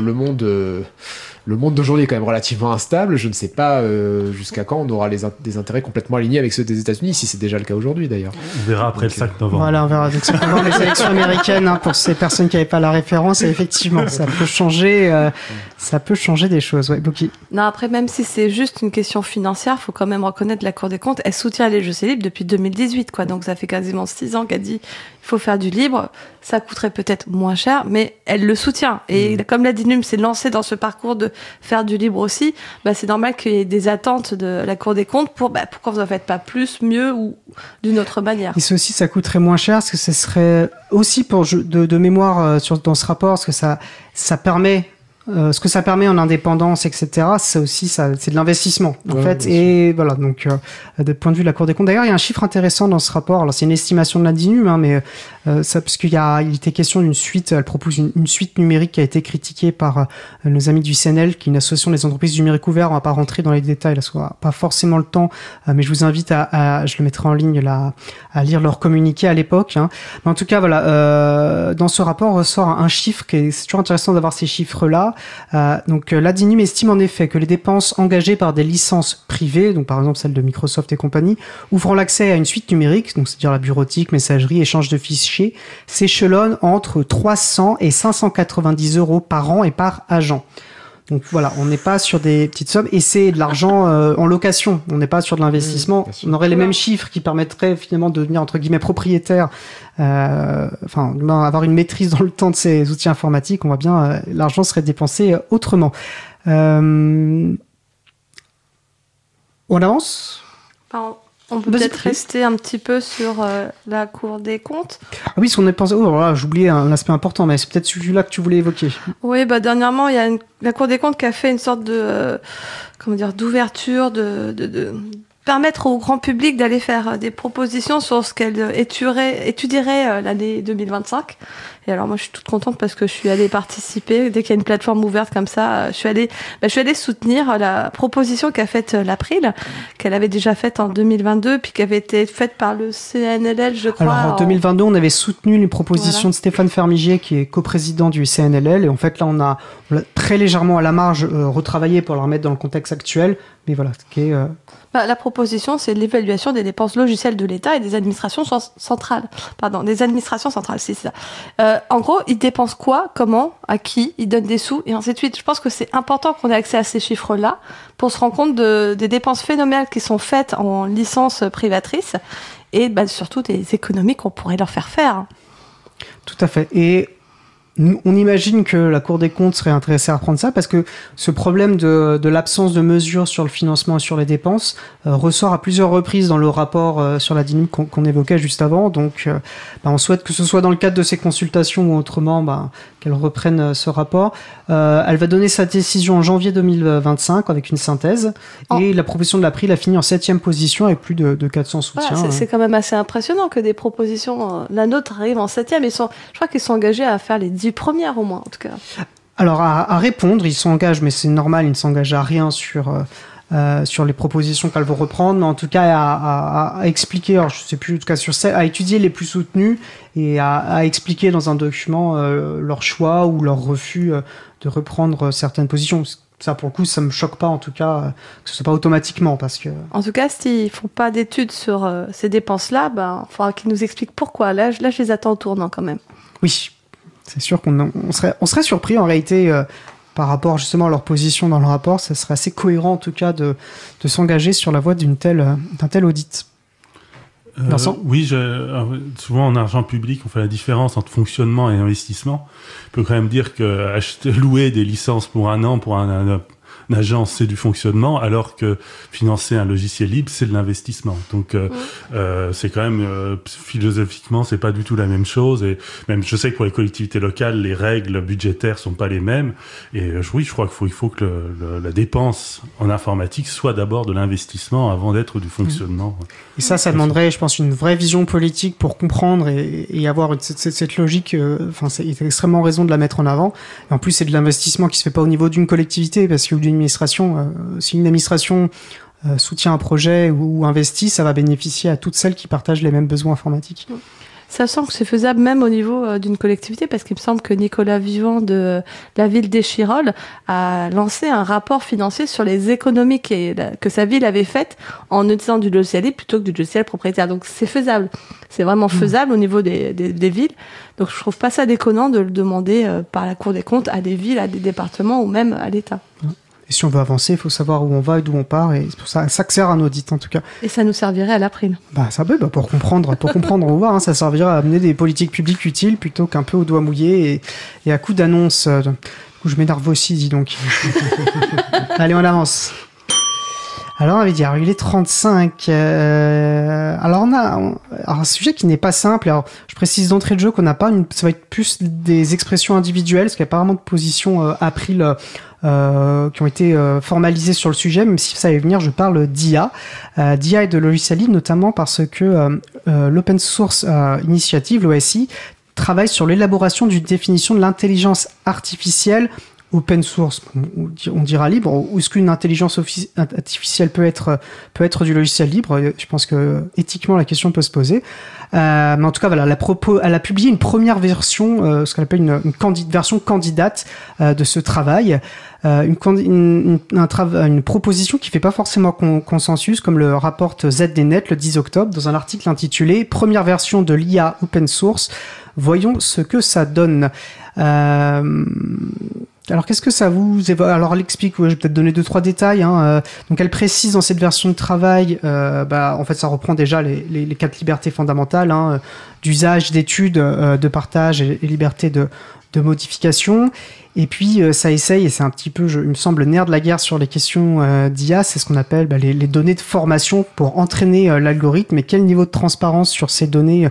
B: le monde d'aujourd'hui est quand même relativement instable. Je ne sais pas jusqu'à quand on aura des intérêts complètement alignés avec ceux des États-Unis, si c'est déjà le cas aujourd'hui d'ailleurs.
D: On verra après le 5 novembre.
A: Voilà, on verra. Donc c'est pendant les élections américaines, hein, pour ces personnes qui n'avaient pas la référence, et effectivement, ça peut changer des choses. Ouais, Boki.
C: Non, après, même si c'est juste une question financière, faut quand même reconnaître la Cour des comptes. Elle soutient les logiciels libres depuis 2018, quoi. Donc ça fait quasiment 6 ans qu'elle dit il faut faire du libre. Ça coûterait peut-être moins cher, mais elle le soutient. Et comme la DINUM s'est lancée dans ce parcours de faire du libre aussi, bah, c'est normal qu'il y ait des attentes de la Cour des comptes pour pourquoi vous n'en faites pas plus, mieux ou d'une autre manière.
A: Et c'est aussi, ça coûterait moins cher, parce que ce serait aussi de mémoire dans ce rapport, parce que ça permet. Ce que ça permet en indépendance, etc., c'est aussi c'est de l'investissement en fait. Et voilà, donc de point de vue de la Cour des comptes. D'ailleurs, il y a un chiffre intéressant dans ce rapport. Alors c'est une estimation de la DINUM, hein, mais ça, parce il était question d'une suite. Elle propose une suite numérique qui a été critiquée par nos amis du CNL, qui est une association des entreprises du numérique ouvert. On va pas rentrer dans les détails, là, parce qu'on n'a pas forcément le temps. Mais je vous invite je le mettrai en ligne là, à lire leur communiqué à l'époque. Hein. Mais en tout cas, voilà, dans ce rapport ressort un chiffre c'est toujours intéressant d'avoir ces chiffres-là. Donc la DINUM estime en effet que les dépenses engagées par des licences privées, donc par exemple celles de Microsoft et compagnie, ouvrant l'accès à une suite numérique, donc c'est-à-dire la bureautique, messagerie, échange de fichiers, s'échelonnent entre 300 et 590 € par an et par agent. Donc voilà, on n'est pas sur des petites sommes, et c'est de l'argent en location, on n'est pas sur de l'investissement. On aurait les mêmes chiffres qui permettraient finalement de devenir entre guillemets propriétaire, avoir une maîtrise dans le temps de ces outils informatiques. On voit bien, l'argent serait dépensé autrement. On avance ?
C: On peut peut-être rester un petit peu sur la Cour des comptes.
A: Ah oui, parce qu'on est pensé. Oh, voilà, j'oubliais un aspect important, mais c'est peut-être celui-là que tu voulais évoquer.
C: Oui, dernièrement, il y a la Cour des comptes qui a fait une sorte de d'ouverture, de permettre au grand public d'aller faire des propositions sur ce qu'elle étudierait l'année 2025. Et alors moi je suis toute contente parce que je suis allée participer dès qu'il y a une plateforme ouverte comme ça. Je suis allée soutenir la proposition qu'a faite l'April, qu'elle avait déjà faite en 2022, puis qui avait été faite par le CNLL, je crois.
A: Alors en 2022, on avait soutenu les propositions de Stéphane Fermigier, qui est coprésident du CNLL, et en fait là on l'a très légèrement à la marge retravaillé pour la remettre dans le contexte actuel. Mais voilà, ce qui est
C: la proposition, c'est l'évaluation des dépenses logicielles de l'État et des administrations centrales. C'est ça. En gros, ils dépensent quoi, comment, à qui, ils donnent des sous, et ainsi de suite. Je pense que c'est important qu'on ait accès à ces chiffres-là pour se rendre compte des dépenses phénoménales qui sont faites en licence privatrice et surtout des économies qu'on pourrait leur faire faire.
A: Tout à fait. Et on imagine que la Cour des comptes serait intéressée à reprendre ça, parce que ce problème de l'absence de mesures sur le financement et sur les dépenses ressort à plusieurs reprises dans le rapport sur la DINUM qu'on évoquait juste avant. Donc on souhaite que ce soit dans le cadre de ces consultations ou autrement qu'elle reprenne ce rapport. Elle va donner sa décision en janvier 2025 avec une synthèse. Et la proposition de l'April a fini en 7e position avec plus de 400 soutiens.
C: Voilà, c'est quand même assez impressionnant que des propositions, la nôtre arrive en 7e. Je crois qu'ils sont engagés à faire les 10 premières au moins, en tout cas.
A: Alors, à répondre, ils s'engagent, mais c'est normal, ils ne s'engagent à rien sur les propositions qu'elles vont reprendre, mais en tout cas à expliquer, alors je sais plus, en tout cas à étudier les plus soutenus et à expliquer dans un document leur choix ou leur refus de reprendre certaines positions. Ça, pour le coup, ça me choque pas, en tout cas, que ce soit pas automatiquement, parce que...
C: En tout cas, s'ils font pas d'études sur ces dépenses-là, il faudra qu'ils nous expliquent pourquoi. Là, je les attends au tournant, quand même.
A: Oui. C'est sûr qu'on serait surpris en réalité par rapport justement à leur position dans le rapport. Ça serait assez cohérent en tout cas de s'engager sur la voie d'un tel audit. Vincent ?
D: Oui, souvent en argent public, on fait la différence entre fonctionnement et investissement. On peut quand même dire que louer des licences pour un an pour un agence, c'est du fonctionnement, alors que financer un logiciel libre, c'est de l'investissement. Donc, c'est quand même, philosophiquement, c'est pas du tout la même chose. Et même, je sais que pour les collectivités locales, les règles budgétaires sont pas les mêmes. Et oui, je crois qu'il faut que la dépense en informatique soit d'abord de l'investissement avant d'être du fonctionnement.
A: Et ça demanderait, je pense, une vraie vision politique pour comprendre et avoir cette logique. C'est extrêmement raison de la mettre en avant. Et en plus, c'est de l'investissement qui se fait pas au niveau d'une collectivité, parce que d'une administration, si une administration soutient un projet ou investit, ça va bénéficier à toutes celles qui partagent les mêmes besoins informatiques.
C: Sachant que c'est faisable même au niveau d'une collectivité, parce qu'il me semble que Nicolas Vivant de la ville d'Échirolles a lancé un rapport financier sur les économies que sa ville avait faites en utilisant du logiciel libre plutôt que du logiciel propriétaire. Donc c'est faisable. C'est vraiment faisable au niveau des villes. Donc je trouve pas ça déconnant de le demander par la Cour des comptes à des villes, à des départements ou même à l'État.
A: Et si on veut avancer, il faut savoir où on va et d'où on part, et c'est pour ça que sert un audit en tout cas.
C: Et ça nous servirait à l'April.
A: Pour comprendre où on va, hein, ça servirait à amener des politiques publiques utiles plutôt qu'un peu au doigt mouillé et à coup d'annonce. Où je m'énerve aussi, dis donc. Allez, on avance. Alors, on avait dit, il est 35. Alors, on a un sujet qui n'est pas simple. Alors, je précise d'entrée de jeu qu'on n'a pas ça va être plus des expressions individuelles, parce qu'il y a pas vraiment de position April qui ont été formalisées sur le sujet, même si ça va venir, je parle d'IA. D'IA et de logiciel libre, notamment parce que l'Open Source Initiative, l'OSI, travaille sur l'élaboration d'une définition de l'intelligence artificielle open source, on dira libre, ou est-ce qu'une intelligence artificielle peut être du logiciel libre? Je pense que éthiquement la question peut se poser. Mais en tout cas, voilà, elle a publié une première version, ce qu'on appelle une version candidate de ce travail. Une proposition qui fait pas forcément consensus, comme le rapporte ZDNet le 10 octobre dans un article intitulé « Première version de l'IA open source, voyons ce que ça donne ». Alors, qu'est-ce que ça vous évoque? Alors, elle explique, je vais peut-être donner 2-3 détails. Donc, elle précise dans cette version de travail, en fait, ça reprend déjà les 4 libertés fondamentales, d'usage, d'étude, de partage et liberté de modification. Et puis, ça essaye, et c'est un petit peu, il me semble, le nerf de la guerre sur les questions d'IA, c'est ce qu'on appelle les données de formation pour entraîner l'algorithme, et quel niveau de transparence sur ces données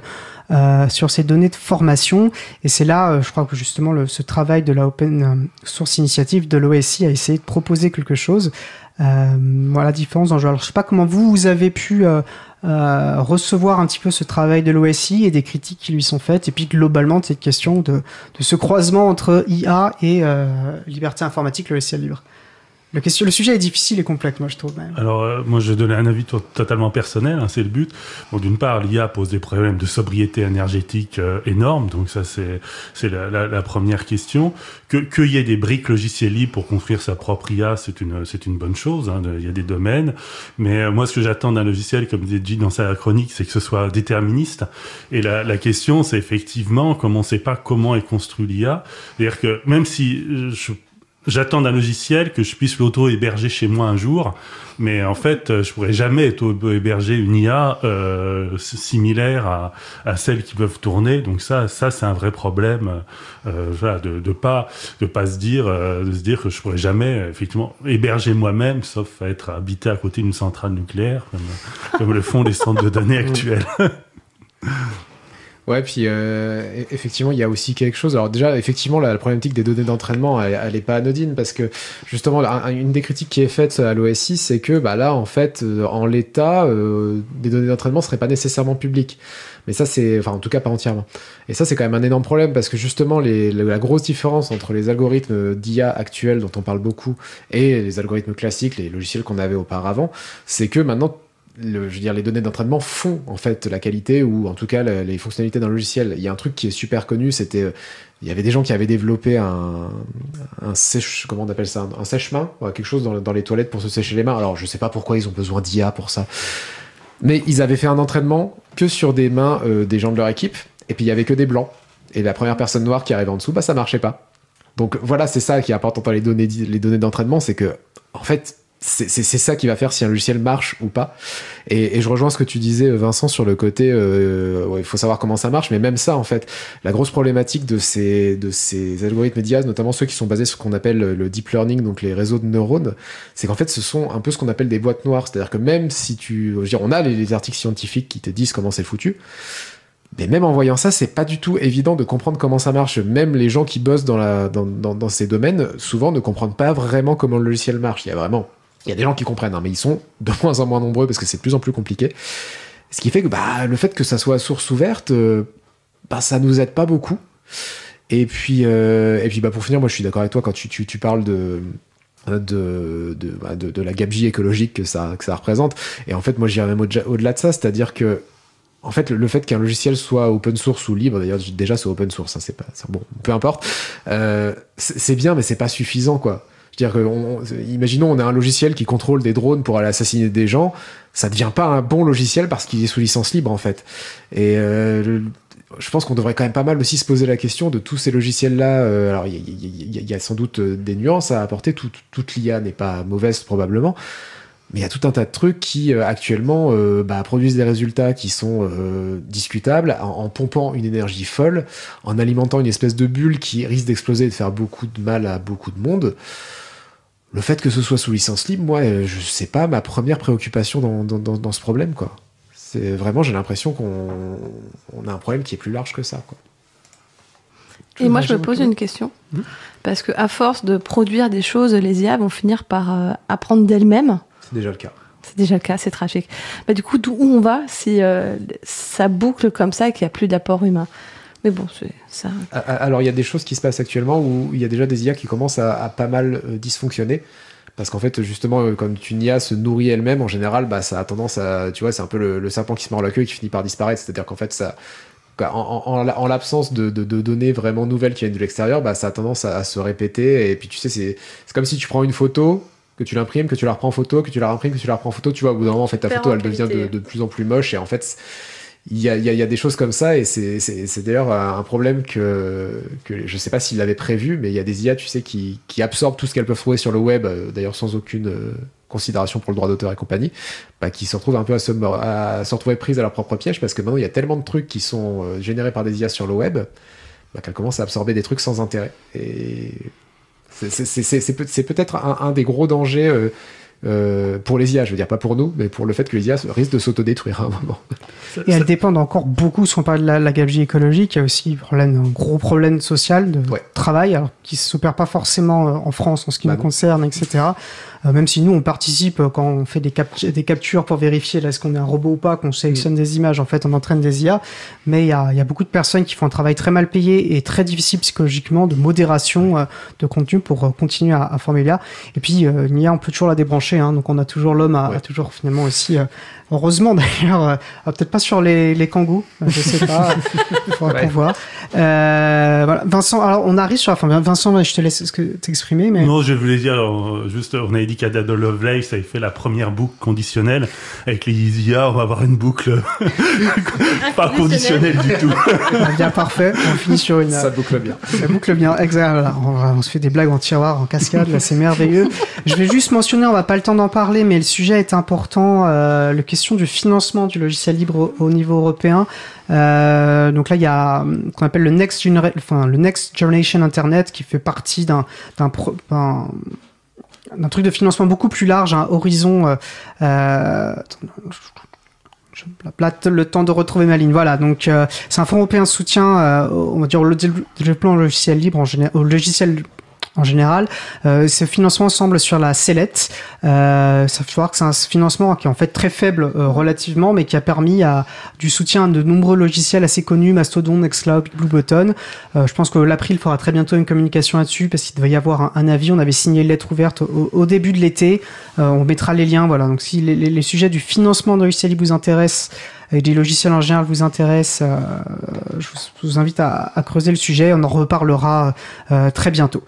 A: de formation. Et c'est là, je crois que justement, ce travail de la Open Source Initiative de l'OSI a essayé de proposer quelque chose. Voilà, différents enjeux. Alors, je sais pas comment vous avez pu recevoir un petit peu ce travail de l'OSI et des critiques qui lui sont faites, et puis globalement de cette question de ce croisement entre IA et liberté informatique, le logiciel libre. Le sujet est difficile et complexe, moi, je trouve. Même.
D: Alors, moi, je vais donner un avis totalement personnel, c'est le but. Bon, d'une part, l'IA pose des problèmes de sobriété énergétique énormes, donc ça, c'est la première question. Qu'il y ait des briques logiciels libres pour construire sa propre IA, c'est une bonne chose, il y a des domaines. Mais moi, ce que j'attends d'un logiciel, comme dit dans sa chronique, c'est que ce soit déterministe. Et la question, c'est effectivement, comme on ne sait pas comment est construit l'IA, c'est-à-dire que même si j'attends d'un logiciel que je puisse l'auto-héberger chez moi un jour, mais en fait, je pourrais jamais auto-héberger une IA similaire à celles qui peuvent tourner. Donc ça, c'est un vrai problème, voilà, de pas se dire que je pourrais jamais effectivement héberger moi-même, sauf à être habité à côté d'une centrale nucléaire, comme le font les centres de données actuels.
B: Ouais, puis effectivement, il y a aussi quelque chose. Alors déjà, effectivement, la problématique des données d'entraînement, elle est pas anodine, parce que justement, une des critiques qui est faite à l'OSI, c'est que là, en fait, en l'état, des données d'entraînement seraient pas nécessairement publiques. Mais ça, en tout cas, pas entièrement. Et ça, c'est quand même un énorme problème, parce que justement, la grosse différence entre les algorithmes d'IA actuels, dont on parle beaucoup, et les algorithmes classiques, les logiciels qu'on avait auparavant, c'est que maintenant, les données d'entraînement font en fait la qualité, ou en tout cas les fonctionnalités d'un logiciel. Il y a un truc qui est super connu, il y avait des gens qui avaient développé un comment on appelle ça, un sèche-main, quelque chose dans les toilettes pour se sécher les mains. Alors je sais pas pourquoi ils ont besoin d'IA pour ça, mais ils avaient fait un entraînement que sur des mains des gens de leur équipe, et puis il y avait que des blancs, et la première personne noire qui arrivait en dessous, ça marchait pas. Donc voilà, c'est ça qui est important dans les données d'entraînement, c'est que en fait c'est ça qui va faire si un logiciel marche ou pas. Et je rejoins ce que tu disais, Vincent, sur le côté, il faut savoir comment ça marche, mais même ça, en fait, la grosse problématique de ces algorithmes d'IA, notamment ceux qui sont basés sur ce qu'on appelle le deep learning, donc les réseaux de neurones, c'est qu'en fait, ce sont un peu ce qu'on appelle des boîtes noires. C'est-à-dire que même si on a les articles scientifiques qui te disent comment c'est foutu, mais même en voyant ça, c'est pas du tout évident de comprendre comment ça marche. Même les gens qui bossent dans ces domaines, souvent ne comprennent pas vraiment comment le logiciel marche. Il y a des gens qui comprennent, hein, mais ils sont de moins en moins nombreux parce que c'est de plus en plus compliqué. Ce qui fait que le fait que ça soit à source ouverte, ça nous aide pas beaucoup. Et puis pour finir, moi je suis d'accord avec toi quand tu parles de la gabegie écologique que ça représente. Et en fait, moi j'irais même au-delà de ça, c'est-à-dire que en fait, le fait qu'un logiciel soit open source ou libre, d'ailleurs déjà c'est open source, hein, bon, peu importe, c'est bien, mais c'est pas suffisant, quoi. Je veux dire imaginons on a un logiciel qui contrôle des drones pour aller assassiner des gens, ça devient pas un bon logiciel parce qu'il est sous licence libre en fait. Et je pense qu'on devrait quand même pas mal aussi se poser la question de tous ces logiciels-là. Alors il y a sans doute des nuances à apporter, toute l'IA n'est pas mauvaise probablement, mais il y a tout un tas de trucs qui actuellement produisent des résultats qui sont discutables en pompant une énergie folle, en alimentant une espèce de bulle qui risque d'exploser et de faire beaucoup de mal à beaucoup de monde. Le fait que ce soit sous licence libre, moi, c'est pas ma première préoccupation dans ce problème, quoi. C'est vraiment, j'ai l'impression qu'on a un problème qui est plus large que ça, quoi.
C: Et moi, je me pose une question. Parce qu'à force de produire des choses, les IA vont finir par apprendre d'elles-mêmes.
B: C'est déjà le cas.
C: C'est déjà le cas, c'est tragique. Du coup, d'où on va si ça boucle comme ça et qu'il n'y a plus d'apport humain? Mais bon, c'est ça.
B: Alors, il y a des choses qui se passent actuellement où il y a déjà des IA qui commencent à pas mal dysfonctionner. Parce qu'en fait, justement, quand une IA se nourrit elle-même, en général, ça a tendance à... Tu vois, c'est un peu le serpent qui se mord la queue et qui finit par disparaître. C'est-à-dire qu'en fait, ça... En l'absence de données vraiment nouvelles qui viennent de l'extérieur, ça a tendance à se répéter. Et puis, tu sais, c'est comme si tu prends une photo, que tu l'imprimes, que tu la reprends en photo, que tu la réimprimes, que tu la reprends en photo. Tu vois, au bout d'un moment, en fait, ta photo, elle devient de plus en plus moche. Et en fait... Il y a des choses comme ça, et c'est d'ailleurs un problème que je sais pas s'ils l'avaient prévu, mais il y a des IA, tu sais, qui absorbent tout ce qu'elles peuvent trouver sur le web, d'ailleurs sans aucune considération pour le droit d'auteur et compagnie, qui se retrouvent un peu à se retrouver prises à leur propre piège, parce que maintenant il y a tellement de trucs qui sont générés par des IA sur le web, qu'elles commencent à absorber des trucs sans intérêt. Et c'est peut-être un des gros dangers pour les IA, je veux dire pas pour nous, mais pour le fait que les IA risquent de s'autodétruire à un moment.
A: Et elles dépendent encore beaucoup, si on parle de la gabegie écologique, il y a aussi un gros problème social de travail, alors, qui ne s'opère pas forcément en France en ce qui nous concerne, etc. Même si nous, on participe quand on fait des captures pour vérifier est-ce qu'on est un robot ou pas, qu'on sélectionne des images, en fait, on entraîne des IA. Mais il y a beaucoup de personnes qui font un travail très mal payé et très difficile psychologiquement de modération de contenu pour continuer à former l'IA. Et puis, l'IA, on peut toujours la débrancher, hein, donc on a toujours l'homme à toujours finalement aussi... heureusement d'ailleurs, peut-être pas sur les kangous, je sais pas, il faudra qu'on voit. Voilà. Vincent, alors on arrive sur la fin. Vincent, je te laisse t'exprimer. Mais...
D: Non, je voulais dire, juste, on avait dit qu'Ada Lovelace avait fait la première boucle conditionnelle. Avec les IA, on va avoir une boucle pas conditionnelle du tout.
A: Bien, parfait. On finit sur une...
B: Ça boucle bien.
A: Ça boucle bien, exact. Voilà. On se fait des blagues en tiroir, en cascade, là, c'est merveilleux. Je vais juste mentionner, on va pas le temps d'en parler, mais le sujet est important, la question du financement du logiciel libre au niveau européen. Donc là, il y a qu'on appelle le Next Generation Internet, qui fait partie d'un truc de financement beaucoup plus large, un horizon. Le temps de retrouver ma ligne. Voilà, donc c'est un fonds européen de soutien, on va dire, au développement logiciel libre au logiciel en général. Ce financement semble sur la sellette. Ça faut voir que c'est un financement qui est en fait très faible relativement, mais qui a permis du soutien de nombreux logiciels assez connus, Mastodon, Nextcloud, Bluebutton. Je pense que l'April fera très bientôt une communication là-dessus, parce qu'il devait y avoir un avis. On avait signé une lettre ouverte au début de l'été. On mettra les liens. Voilà. Donc si les sujets du financement de logiciels vous intéressent, et des logiciels en général vous intéressent, je vous invite à creuser le sujet. On en reparlera très bientôt.